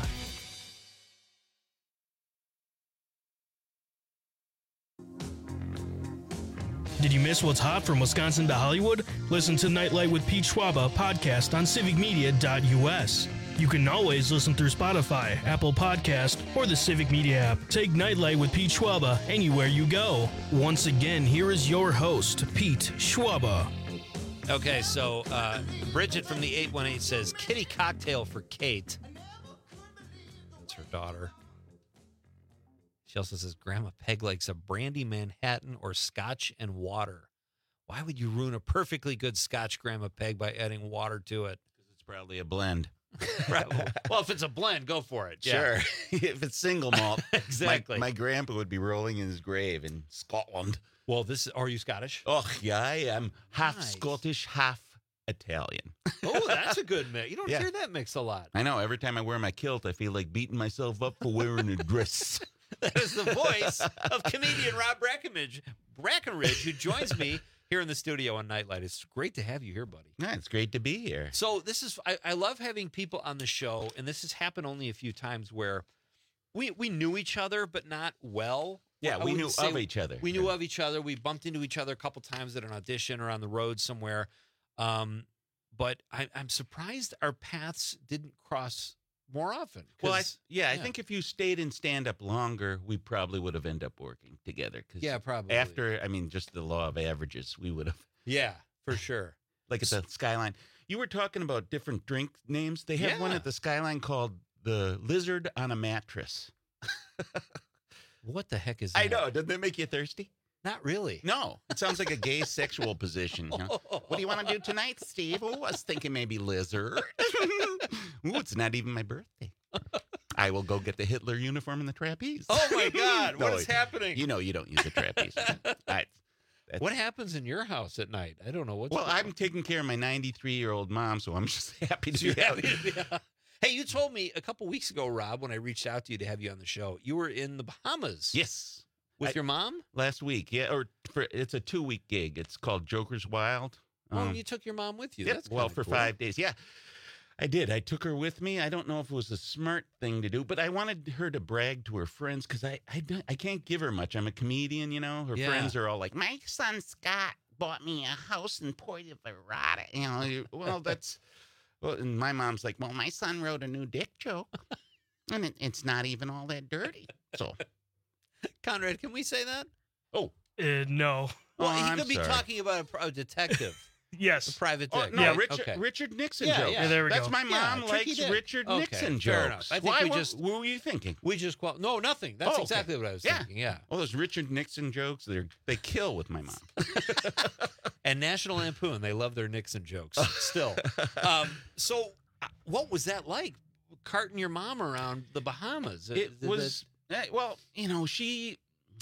Did Did you miss what's hot from Wisconsin to Hollywood? Listen to Nightlight with Pete Schwaba podcast on civicmedia.us. You can always listen through Spotify, Apple Podcast, or the Civic Media app. Take Nightlight with Pete Schwaba anywhere you go. Once again, here is your host, Pete Schwaba. Okay, so Bridget from the 818 says, kitty cocktail for Kate. That's her daughter. She also says, Grandma Peg likes a brandy Manhattan or scotch and water. Why would you ruin a perfectly good scotch, Grandma Peg, by adding water to it? Because it's probably a blend. Right. Well, if it's a blend, go for it. Sure. If it's single malt. Exactly. My grandpa would be rolling in his grave in Scotland. Well, are you Scottish? Oh, yeah, I am. Half Scottish, half Italian. Oh, that's a good mix. You don't hear that mix a lot. I know. Every time I wear my kilt, I feel like beating myself up for wearing a dress. That is the voice of comedian Rob Brackenridge, who joins me here in the studio on Nightlight. It's great to have you here, buddy. Yeah, it's great to be here. So I love having people on the show, and this has happened only a few times where we knew each other, but not well. Yeah, we knew of each other. We knew of each other. We bumped into each other a couple times at an audition or on the road somewhere. But I'm surprised our paths didn't cross more often. Well, I think if you stayed in stand-up longer, we probably would have ended up working together. Yeah, probably. After, just the law of averages, we would have. Yeah, for sure. Like at the Skyline. You were talking about different drink names. They have one at the Skyline called the Lizard on a Mattress. What the heck is that? I know. Doesn't that make you thirsty? Not really. No. It sounds like a gay sexual position. You know? What do you want to do tonight, Steve? Oh, I was thinking maybe lizard. Ooh, it's not even my birthday. I will go get the Hitler uniform and the trapeze. Oh, my God. What is happening? You know you don't use the trapeze. What happens in your house at night? I don't know. Well, I'm taking care of my 93-year-old mom, so I'm just happy to be happy. Yeah. Hey, you told me a couple weeks ago, Rob, when I reached out to you to have you on the show, you were in the Bahamas. Yes. With your mom? Last week, yeah. It's a 2-week gig. It's called Joker's Wild. You took your mom with you. Yeah, That's for cool. 5 days. Yeah, I did. I took her with me. I don't know if it was a smart thing to do, but I wanted her to brag to her friends because I can't give her much. I'm a comedian, you know. Her friends are all like, my son Scott bought me a house in Puerto Vallarta. You know, well, that's... Well, and my mom's like, well, my son wrote a new dick joke, and it's not even all that dirty. So, Conrad, can we say that? Oh, no. Well, he could be talking about a detective. Yes, a private no, detective. Richard Nixon Yeah, jokes. yeah. There we That's go. my mom likes Richard Nixon jokes. I think what were you thinking? We just no, nothing. That's exactly what I was thinking. Yeah. Well, those Richard Nixon jokes, they kill with my mom. And National Lampoon, they love their Nixon jokes still. So, what was that like, carting your mom around the Bahamas? It was well, you know, she's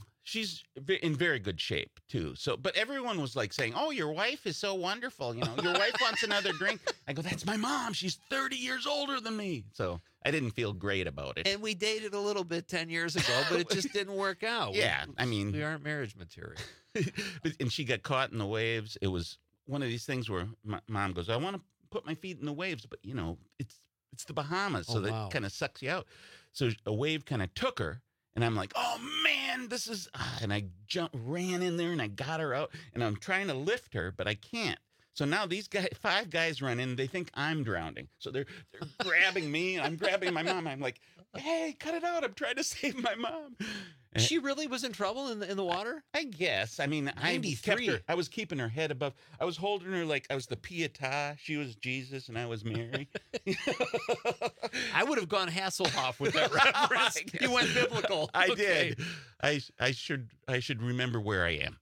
in very good shape too. So, but everyone was like saying, "Oh, your wife is so wonderful. You know, your wife wants another drink." I go, "That's my mom. She's 30 years older than me." So I didn't feel great about it. And we dated a little bit 10 years ago, but it just didn't work out. Yeah, we aren't marriage material. And she got caught in the waves. It was one of these things where my mom goes, "I want to put my feet in the waves, but you know, it's the Bahamas, so that kind of sucks you out." So a wave kind of took her. And I'm like, oh, man, this is... And I ran in there, and I got her out. And I'm trying to lift her, but I can't. So now these 5 guys run in. They think I'm drowning. So they're grabbing me, and I'm grabbing my mom. I'm like, hey, cut it out. I'm trying to save my mom. She really was in trouble in the water? I guess. I mean, I was keeping her head above. I was holding her like I was the Pietà. She was Jesus, and I was Mary. I would have gone Hasselhoff with that reference. You went biblical. I did. I should remember where I am.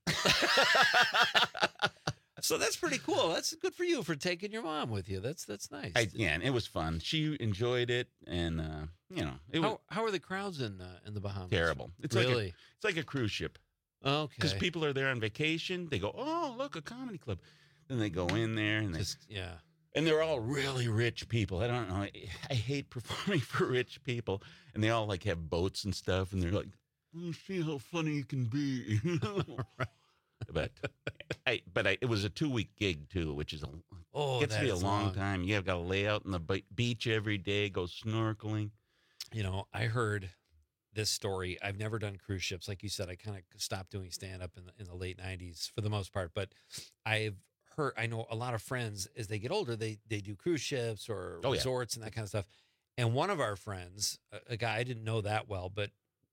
So that's pretty cool. That's good for you for taking your mom with you. That's nice. And it was fun. She enjoyed it, and you know, how are the crowds in the Bahamas? Terrible. It's really it's like a cruise ship. Okay. Because people are there on vacation. They go, oh, look, a comedy club. Then they go in there and and they're all really rich people. I don't know. I hate performing for rich people, and they all like have boats and stuff, and they're like, oh, see how funny you can be. Right. But it was a 2-week gig too, which is gets to be a long time. You have got to lay out on the beach every day, go snorkeling. You know, I heard this story. I've never done cruise ships. Like you said, I kind of stopped doing stand-up in the late 90s for the most part. But I know a lot of friends, as they get older, they do cruise ships or resorts and that kind of stuff. And one of our friends, a guy I didn't know that well, but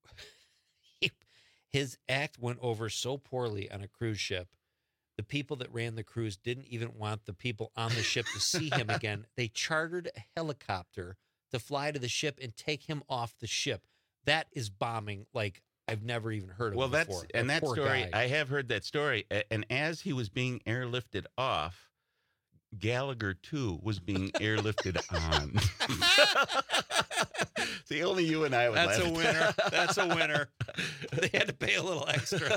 his act went over so poorly on a cruise ship. The people that ran the cruise didn't even want the people on the ship to see him again. They chartered a helicopter to fly to the ship and take him off the ship. That is bombing like I've never even heard of before. That story, guy. I have heard that story. And as he was being airlifted off, Gallagher, too, was being airlifted on. See, only you and I would That's laugh a at winner. that. That's a winner. They had to pay a little extra.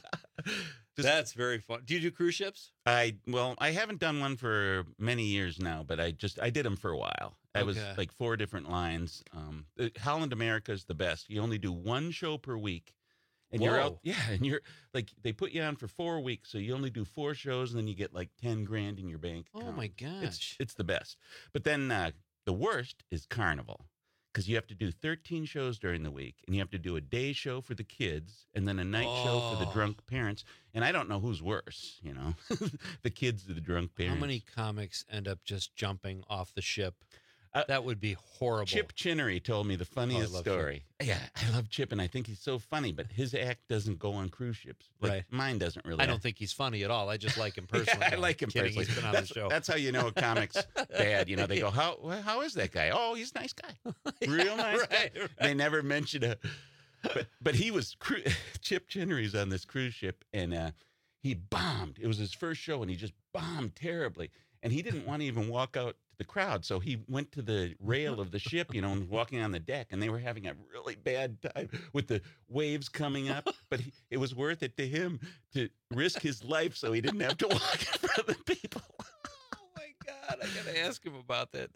That's very fun. Do you do cruise ships? I haven't done one for many years now, but I did them for a while. I was like 4 different lines. Holland America is the best. You only do 1 show per week. And you're out, and you're like, they put you on for 4 weeks, so you only do 4 shows, and then you get like $10,000 in your bank account. Oh my gosh. It's the best. But then the worst is Carnival, because you have to do 13 shows during the week, and you have to do a day show for the kids, and then a night show for the drunk parents. And I don't know who's worse, the kids or the drunk parents. How many comics end up just jumping off the ship? That would be horrible. Chip Chinnery told me the funniest story. Chip. Yeah, I love Chip, and I think he's so funny, but his act doesn't go on cruise ships. Like, mine doesn't really. I don't think he's funny at all. I just like him personally. I like him personally. He's been on the show. That's how you know a comic's bad. They go, how is that guy? Oh, he's a nice guy. Real nice guy. Right. They never mention but he was, Chip Chinnery's on this cruise ship, and he bombed. It was his first show, and he just bombed terribly. And he didn't want to even walk out to the crowd, so he went to the rail of the ship, and walking on the deck, and they were having a really bad time with the waves coming up. But it was worth it to him to risk his life so he didn't have to walk in front of the people. Oh my God, I gotta ask him about that.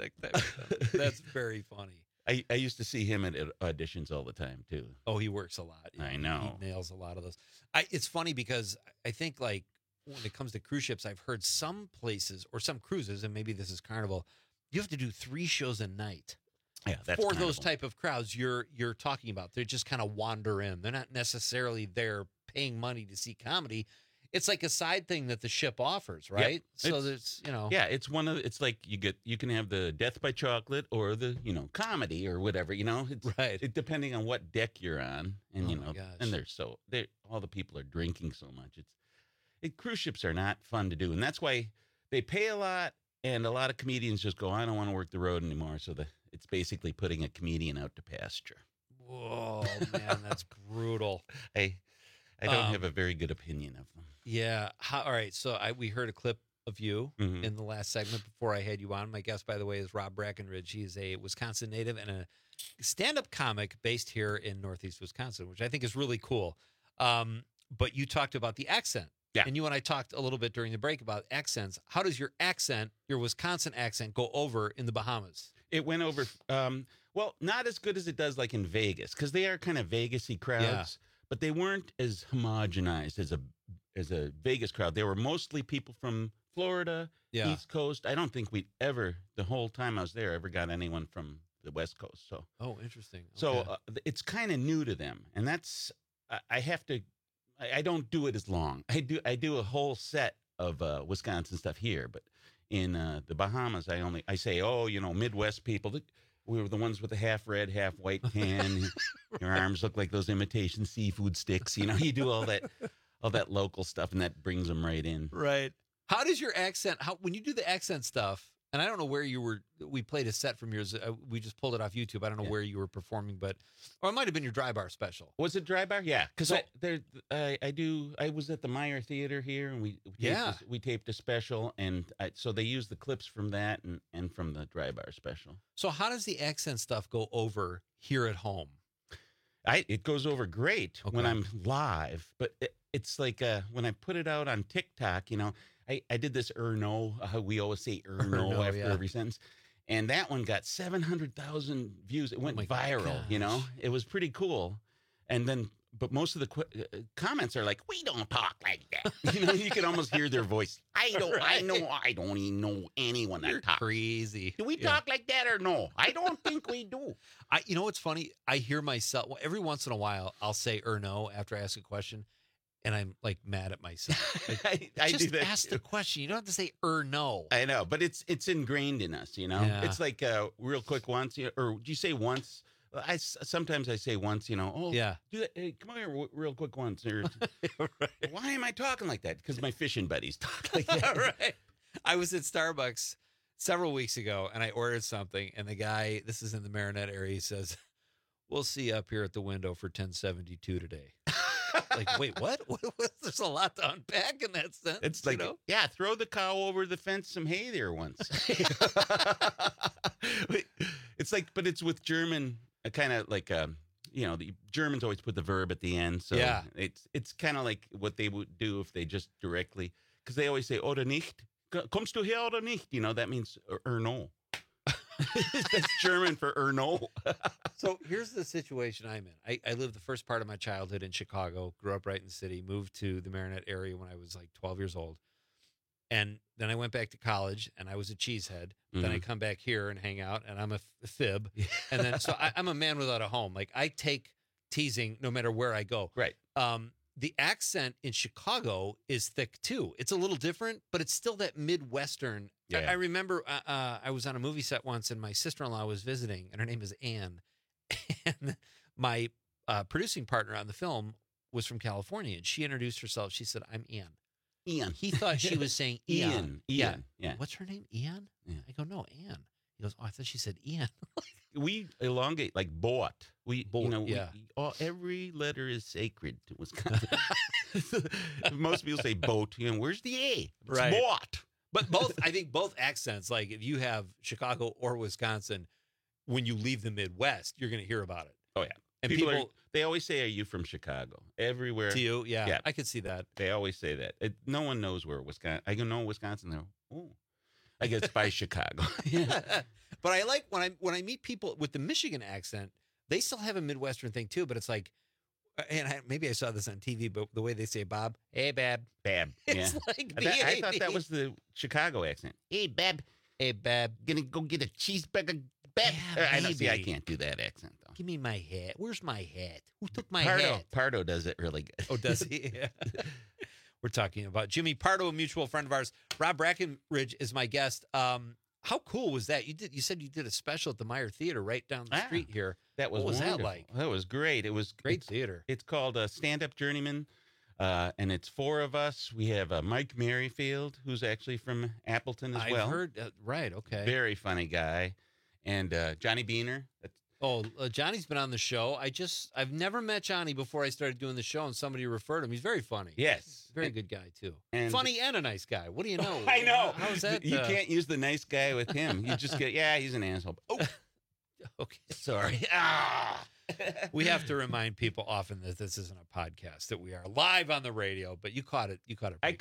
That's very funny. I used to see him at auditions all the time too. Oh, he works a lot. I know. He nails a lot of those. It's funny because I think like, when it comes to cruise ships, I've heard some places or some cruises, and maybe this is Carnival, you have to do 3 shows a night. Yeah, that's for Carnival. Those type of crowds you're talking about. They just kind of wander in. They're not necessarily there paying money to see comedy. It's like a side thing that the ship offers, right? Yep. So there's, Yeah, it's like you can have the Death by Chocolate or the, comedy or whatever, It's, right. Depending on what deck you're on. And, my gosh. and all the people are drinking so much. Cruise ships are not fun to do, and that's why they pay a lot, and a lot of comedians just go, I don't want to work the road anymore, so it's basically putting a comedian out to pasture. Whoa, man, that's brutal. I don't have a very good opinion of them. Yeah. All right, so we heard a clip of you in the last segment before I had you on. My guest, by the way, is Rob Brackenridge. He's a Wisconsin native and a stand-up comic based here in Northeast Wisconsin, which I think is really cool. But you talked about the accent. Yeah. And you and I talked a little bit during the break about accents. How does your Wisconsin accent, go over in the Bahamas? It went over, not as good as it does like in Vegas, because they are kind of Vegas-y crowds, but they weren't as homogenized as a Vegas crowd. They were mostly people from Florida, East Coast. I don't think we the whole time I was there, ever got anyone from the West Coast. So. Oh, interesting. Okay. So it's kind of new to them, and that's I don't do it as long. I do a whole set of Wisconsin stuff here, but in the Bahamas, I say, Midwest people. We were the ones with the half red, half white tan. Your arms look like those imitation seafood sticks. You do all that local stuff, and that brings them right in. Right. How does your accent? When you do the accent stuff? And I don't know where you were. We played a set from yours. We just pulled it off YouTube. I don't know where you were performing, or it might have been your Dry Bar special. Was it Dry Bar? Yeah, because I was at the Meyer Theater here, and we taped a special, and so they used the clips from that and from the Dry Bar special. So how does the accent stuff go over here at home? It goes over great when I'm live, but it's like when I put it out on TikTok, I did this no. We always say no after every sentence. And that one got 700,000 views. It went viral, gosh. It was pretty cool. And then but most of the comments are like, "We don't talk like that." You can almost hear their voice. I don't even know anyone that talks. Crazy. Do we talk like that or no? I don't think we do. You know what's funny? I hear myself every once in a while. I'll say or no after I ask a question, and I'm like mad at myself. Like, I just do that ask the question. You don't have to say or no. I know, but it's ingrained in us. Yeah. It's like real quick once, or do you say once? Sometimes I say once, Oh, yeah. Do that. Hey, come here real quick once. Or, Right. Why am I talking like that? Because my fishing buddies talk like that. Right. I was at Starbucks several weeks ago, and I ordered something, and the guy, this is in the Marinette area, he says, "We'll see you up here at the window for 1072 today." Like, wait, what? There's a lot to unpack in that sentence. It's like, yeah, throw the cow over the fence some hay there once. It's like, but it's with German, kind of like, the Germans always put the verb at the end. So yeah. It's kind of like what they would do if they just directly, because they always say, oder nicht? Kommst du her oder nicht? That means no. That's German for no. So here's the situation I'm in. I lived the first part of my childhood in Chicago, grew up right in the city, moved to the Marinette area when I was like 12 years old. And then I went back to college and I was a cheesehead. Mm-hmm. Then I come back here and hang out and I'm a fib. And then, so I'm a man without a home. Like I take teasing no matter where I go. Right. The accent in Chicago is thick too. It's a little different, but it's still that Midwestern. Yeah. I remember I was on a movie set once and my sister-in-law was visiting and her name is Ann. And my producing partner on the film was from California and she introduced herself. She said, "I'm Ann." Ian. He thought she was saying Ian. Yeah. What's her name? Ian? Yeah. I go, "No, Ann." He goes, "Oh, I thought she said Ian." We elongate like bought. Yeah. Every letter is sacred to Wisconsin. Most people say boat. Where's the A? It's Right. bought. But I think both accents, like if you have Chicago or Wisconsin, when you leave the Midwest, you're going to hear about it. Oh, yeah. And people they always say, "Are you from Chicago?" Everywhere. To you, yeah. I could see that. They always say that. No one knows where Wisconsin. I know Wisconsin. Though. Oh, I guess by Chicago. Yeah. But I like when I meet people with the Michigan accent, they still have a Midwestern thing too. But it's like, and maybe I saw this on TV, but the way they say Bob, "Hey, Bab." Bab. It's Yeah. like I thought that was the Chicago accent. "Hey, Bab. "Hey, Bab. Gonna go get a cheeseburger, Bab." Yeah, I know. See, I maybe. can't do that accent though. Give me my hat. Where's my hat? Who took my hat? Pardo does it really good. Oh, does he? Yeah. We're talking about Jimmy Pardo, a mutual friend of ours. Rob Brackenridge is my guest. How cool was that? You said you did a special at the Meyer Theater right down the street here. That was what was that wonderful. like? That was great. It was Great theater. It's called Stand Up Journeyman, and it's 4 of us. We have Mike Merrifield, who's actually from Appleton as well. I've heard. Right. Okay. Very funny guy, and Johnny Beaner. Johnny's been on the show. I've never met Johnny before I started doing the show, and somebody referred him. He's very funny. Yes, very good guy too. And funny and a nice guy. What do you know? I know. How's that? You can't use the nice guy with him. You just get, he's an asshole. Oh, okay. Sorry. We have to remind people often that this isn't a podcast, that we are live on the radio. But you caught it.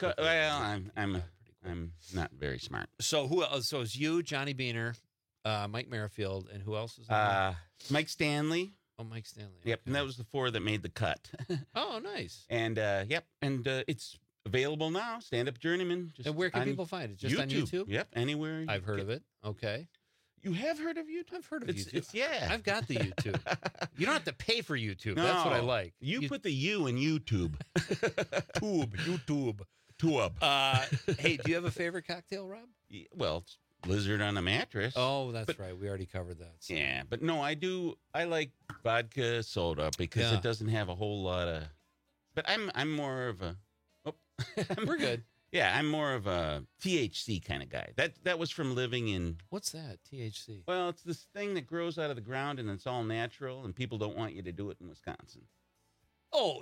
I'm not very smart. So who else? So it's you, Johnny Beaner, Mike Merrifield, and who else is there? Mike Stanley. Oh, Mike Stanley. Yep, and that was the 4 that made the cut. Oh, nice. And it's available now. Stand Up Journeyman. And where can people find it? Just YouTube. on YouTube? Yep, anywhere. I've heard of it. Okay. You have heard of YouTube? I've heard of YouTube. Yeah. I've got the YouTube. You don't have to pay for YouTube. No, That's what I like. You put the U in YouTube. YouTube. Hey, do you have a favorite cocktail, Rob? Well, it's Blizzard on a mattress. Oh, that's right. We already covered that. So. Yeah, but no, I like vodka soda because it doesn't have a whole lot of. But I'm more of a. Oh, we're good. Yeah, I'm more of a THC kind of guy. That was from living in. What's that? THC? Well, it's this thing that grows out of the ground and it's all natural, and people don't want you to do it in Wisconsin. Oh.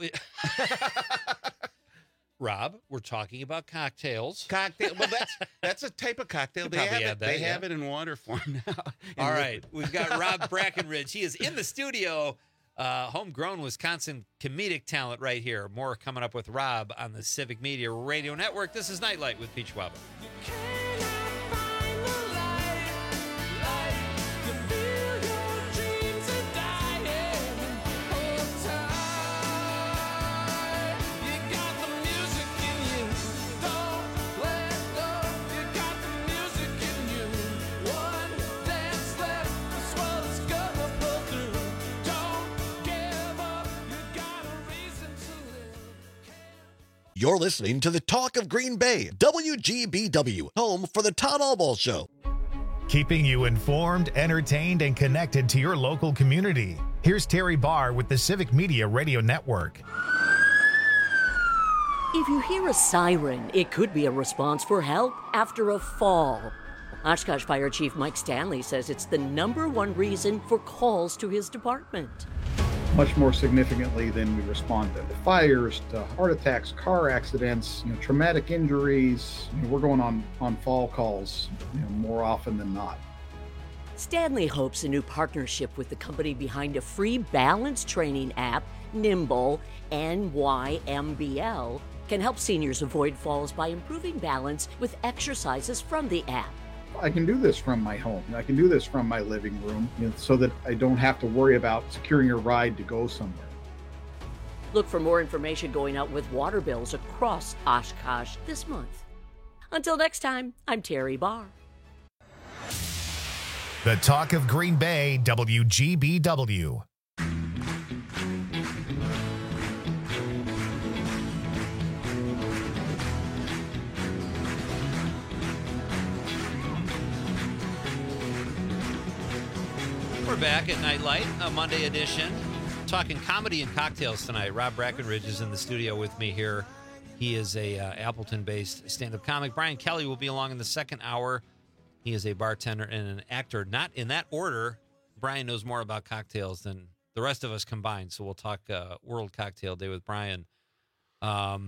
Rob, we're talking about cocktails. Well, that's a type of cocktail. They have it in water form now. All right, we've got Rob Brackenridge. He is in the studio. Homegrown Wisconsin comedic talent right here. More coming up with Rob on the Civic Media Radio Network. This is Nightlight with Pete Schwaba. You're listening to the Talk of Green Bay, WGBW, home for the Todd Albaugh Show. Keeping you informed, entertained, and connected to your local community. Here's Terry Barr with the Civic Media Radio Network. If you hear a siren, it could be a response for help after a fall. Oshkosh Fire Chief Mike Stanley says it's the #1 reason for calls to his department. Much more significantly than we respond to fires, to heart attacks, car accidents, traumatic injuries. We're going on fall calls more often than not. Stanley hopes a new partnership with the company behind a free balance training app, Nimble, NYMBL, can help seniors avoid falls by improving balance with exercises from the app. I can do this from my home. I can do this from my living room, so that I don't have to worry about securing a ride to go somewhere. Look for more information going out with water bills across Oshkosh this month. Until next time, I'm Terry Barr. The Talk of Green Bay, WGBW. We're back at Nightlight, a Monday edition, talking comedy and cocktails tonight. Rob Brackenridge is in the studio with me here. He is a Appleton-based stand-up comic. Brian Kelly will be along in the second hour. He is a bartender and an actor. Not in that order. Brian knows more about cocktails than the rest of us combined, so we'll talk World Cocktail Day with Brian. All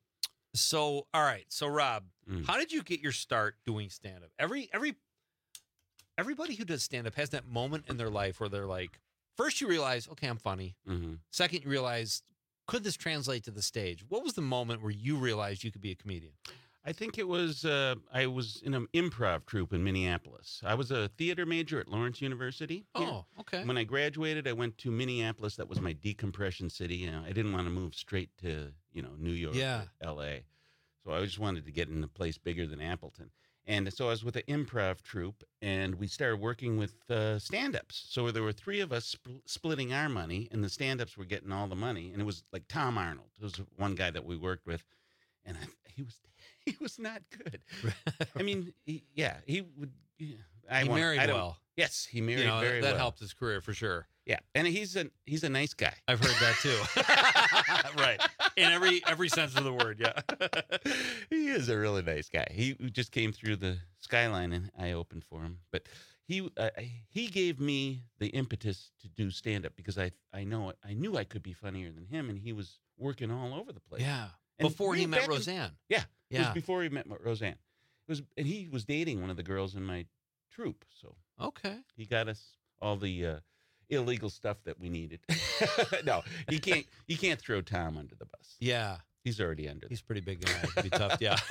right. So, Rob, how did you get your start doing stand-up? Everybody who does stand-up has that moment in their life where they're like, first you realize, okay, I'm funny. Mm-hmm. Second, you realize, could this translate to the stage? What was the moment where you realized you could be a comedian? I think it was, I was in an improv troupe in Minneapolis. I was a theater major at Lawrence University. Oh, okay. When I graduated, I went to Minneapolis. That was my decompression city. I didn't want to move straight to, New York or L.A. So I just wanted to get in a place bigger than Appleton. And so I was with an improv troupe, and we started working with stand-ups. So there were 3 of us splitting our money, and the stand-ups were getting all the money. And it was like Tom Arnold. It was one guy that we worked with, and he was not good. I mean, he would. He married well. Yes, he married very well. That helped his career for sure. Yeah, and he's a nice guy. I've heard that too. Right, in every sense of the word. Yeah, he is a really nice guy. He just came through the Skyline, and I opened for him. But he gave me the impetus to do stand up because I knew I could be funnier than him, and he was working all over the place. Yeah, and before he met Roseanne. It was before he met Roseanne. And he was dating one of the girls in my troupe. So okay, he got us all the illegal stuff that we needed. No, you can't throw Tom under the bus. Yeah, he's already under. He's pretty big guy. It'd be tough. Yeah.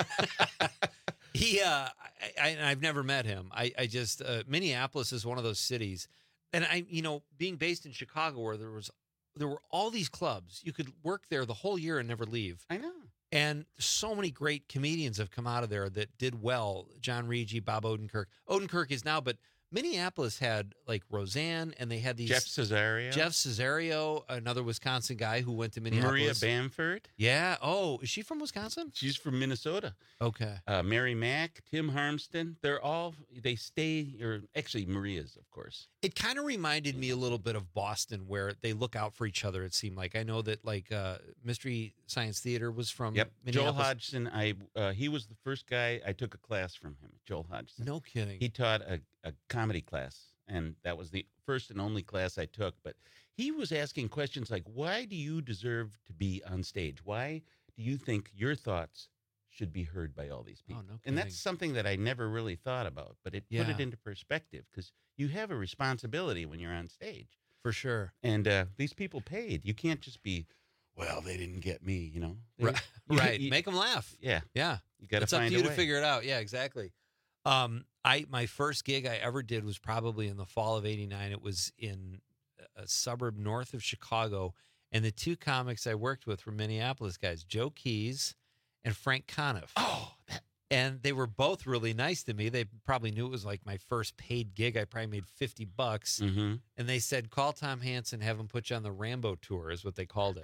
I've never met him. I just Minneapolis is one of those cities, and being based in Chicago where there were all these clubs, you could work there the whole year and never leave. I know. And so many great comedians have come out of there that did well. John Rigi, Bob Odenkirk. Odenkirk is now, but Minneapolis had like Roseanne, and they had these Jeff Cesario, another Wisconsin guy who went to Minneapolis. Maria Bamford. Yeah. Oh, is she from Wisconsin? She's from Minnesota. Okay. Mary Mack, Tim Harmston. Actually Maria's, of course. It kind of reminded me a little bit of Boston, where they look out for each other. It seemed like. I know that Mystery Science Theater was from Minneapolis. Joel Hodgson. He was the first guy I took a class from him. Joel Hodgson. No kidding. He taught a comedy class, and that was the first and only class I took. But he was asking questions like, why do you deserve to be on stage? Why do you think your thoughts should be heard by all these people? Oh, no kidding. And that's something that I never really thought about, but it put it into perspective, because you have a responsibility when you're on stage. For sure. And these people paid. You can't just be, well, they didn't get me, Right. Make them laugh. Yeah. Yeah. You got to find a way. It's up to you to figure it out. Yeah, exactly. My first gig I ever did was probably in the fall of '89. It was in a suburb north of Chicago, and the 2 comics I worked with were Minneapolis guys, Joe Keys and Frank Conniff. Oh, and they were both really nice to me. They probably knew it was like my first paid gig. I probably made $50, mm-hmm. and they said, "Call Tom Hansen, have him put you on the Rambo tour," is what they called it.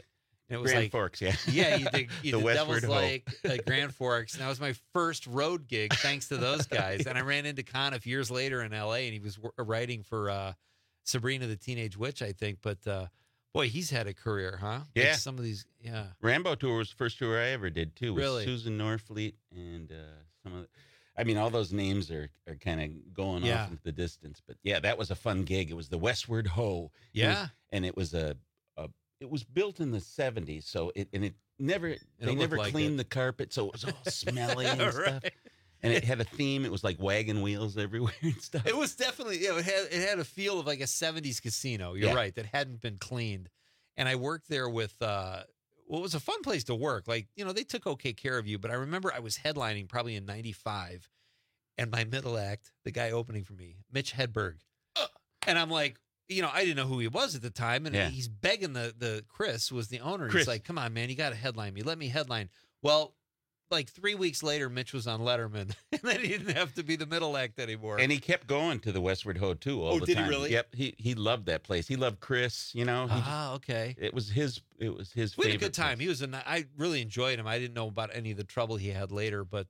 And it was Grand Forks, yeah. Yeah, you did The Devil's Westward Ho. Lake, Grand Forks. And that was my first road gig, thanks to those guys. And I ran into Conniff years later in L.A., and he was writing for Sabrina the Teenage Witch, I think. But, boy, he's had a career, huh? Yeah. Like some of these, yeah. Rambo Tour was the first tour I ever did, too. With Really? Susan Norfleet and some of the... I mean, all those names are kind of going off into the distance. But, yeah, that was a fun gig. It was the Westward Ho. Yeah. It was it was built in the 70s, so they never like cleaned the carpet, so it was all smelly and stuff. And it had a theme. It was like wagon wheels everywhere and stuff. It was definitely, it had a feel of like a 70s casino. You're right, that hadn't been cleaned. And I worked there with, it was a fun place to work. Like, they took okay care of you. But I remember I was headlining probably in 95. And my middle act, the guy opening for me, Mitch Hedberg. And I'm like, I didn't know who he was at the time. And he's begging the Chris was the owner. Chris. He's like, come on, man, you got to headline me. Let me headline. Well, like 3 weeks later, Mitch was on Letterman, and then he didn't have to be the middle act anymore. And he kept going to the Westward Ho, too, all the time. Did he really? Yep. He loved that place. He loved Chris, okay. It was his favorite. We had a good time. He was I really enjoyed him. I didn't know about any of the trouble he had later, but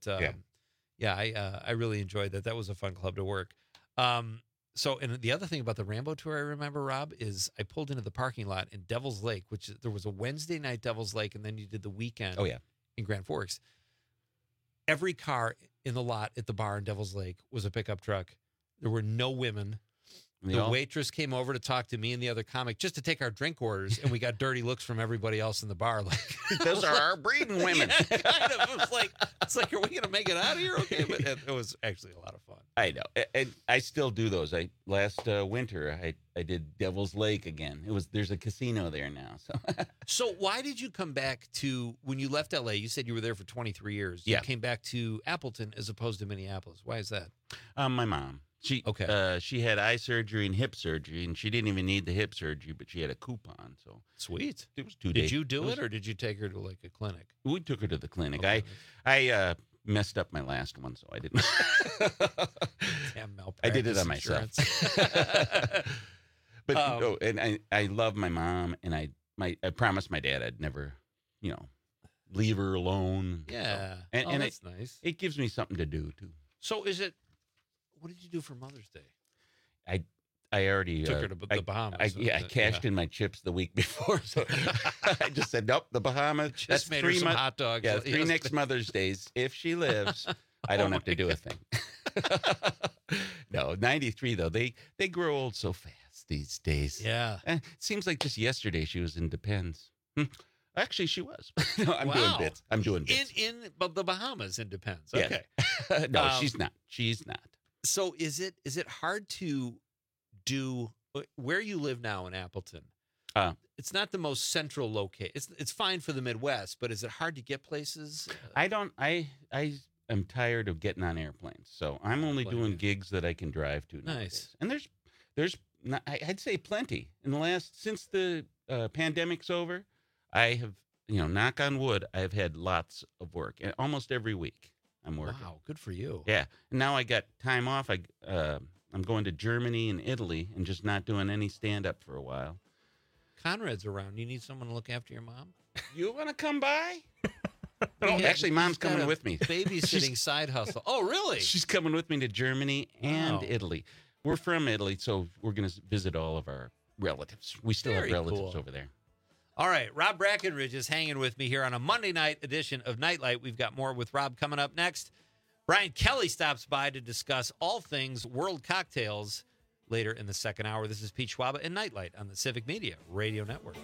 I really enjoyed that. That was a fun club to work. So, and the other thing about the Rambo tour I remember, Rob, is I pulled into the parking lot in Devil's Lake, which there was a Wednesday night Devil's Lake, and then you did the weekend in Grand Forks. Every car in the lot at the bar in Devil's Lake was a pickup truck. There were no women. The waitress came over to talk to me and the other comic just to take our drink orders, and we got dirty looks from everybody else in the bar. Like, those are our breeding women. Yeah, kind of. It's like, are we going to make it out of here? Okay, but it was actually a lot of fun. I know, and I still do those. Last winter I did Devil's Lake again. There's a casino there now. So why did you come back to when you left LA? You said you were there for 23 years. Yeah. You came back to Appleton as opposed to Minneapolis. Why is that? My mom. She had eye surgery and hip surgery, and she didn't even need the hip surgery, but she had a coupon. So sweet. It was 2 days. Did you do it, or did you take her to like a clinic? We took her to the clinic. Okay. I messed up my last one, so I didn't. Damn malpractice. I did it on myself. But and I love my mom, and I promised my dad I'd never, leave her alone. Yeah, and that's nice. It gives me something to do too. So what did you do for Mother's Day? I already took her to the Bahamas. I cashed in my chips the week before, so I just said nope. The Bahamas. Just that's made her some hot dogs. Yeah, 3 next Mother's Days. If she lives, I don't have to do a thing. No, 93 though. They grow old so fast these days. Yeah, it seems like just yesterday she was in Depends. Actually, she was. No, I'm doing bits. In the Bahamas in Depends. Yeah. Okay. No, she's not. She's not. So is it hard to do where you live now in Appleton? It's not the most central location. It's fine for the Midwest, but is it hard to get places? I am tired of getting on airplanes, so I'm only doing gigs that I can drive to nowadays. Nice. And there's not, I'd say plenty in the since the pandemic's over. I have, knock on wood, I've had lots of work, and almost every week I'm working. Wow, good for you. Yeah, and now I got time off. I'm going to Germany and Italy and just not doing any stand-up for a while. Conrad's around. You need someone to look after your mom? You want to come by? Actually, Mom's coming with me. Babysitting side hustle. Oh, really? She's coming with me to Germany and Italy. We're from Italy, so we're going to visit all of our relatives. We still have relatives over there. All right, Rob Brackenridge is hanging with me here on a Monday night edition of Nightlight. We've got more with Rob coming up next. Brian Kelly stops by to discuss all things World Cocktails later in the second hour. This is Pete Schwaba and Nightlight on the Civic Media Radio Network.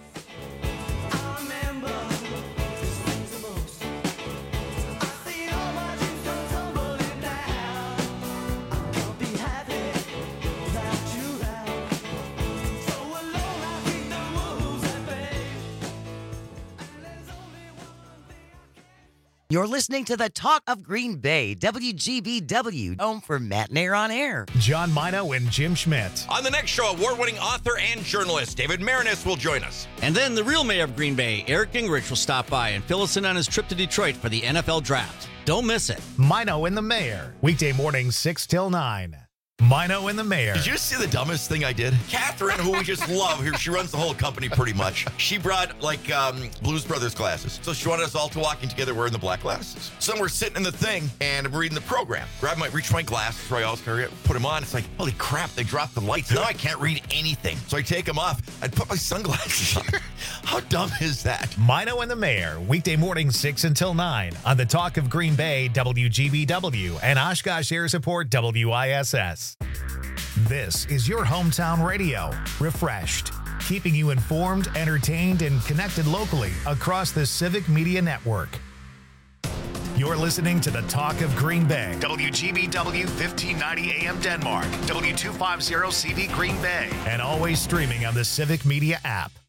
You're listening to the Talk of Green Bay, WGBW, home for Matt and Air on Air. John Mino and Jim Schmidt. On the next show, award-winning author and journalist David Marinus will join us. And then the real mayor of Green Bay, Eric Gingrich, will stop by and fill us in on his trip to Detroit for the NFL Draft. Don't miss it. Mino and the Mayor, weekday mornings 6 till 9. Mino and the Mayor. Did you see the dumbest thing I did? Catherine, who we just love here, she runs the whole company pretty much. She brought Blues Brothers glasses. So she wanted us all to walk in together wearing the black glasses. So we're sitting in the thing and I'm reading the program. Reach my glasses, put them on. It's like, holy crap, they dropped the lights. Now I can't read anything. So I take them off. I'd put my sunglasses on. How dumb is that? Mino and the Mayor, weekday mornings 6 until 9 on the Talk of Green Bay, WGBW, and Oshkosh Air Support, WISS. This is your hometown radio, refreshed, keeping you informed, entertained, and connected locally across the Civic Media Network. You're listening to the Talk of Green Bay, WGBW 1590 AM Denmark, W250 CD Green Bay, and always streaming on the Civic Media app.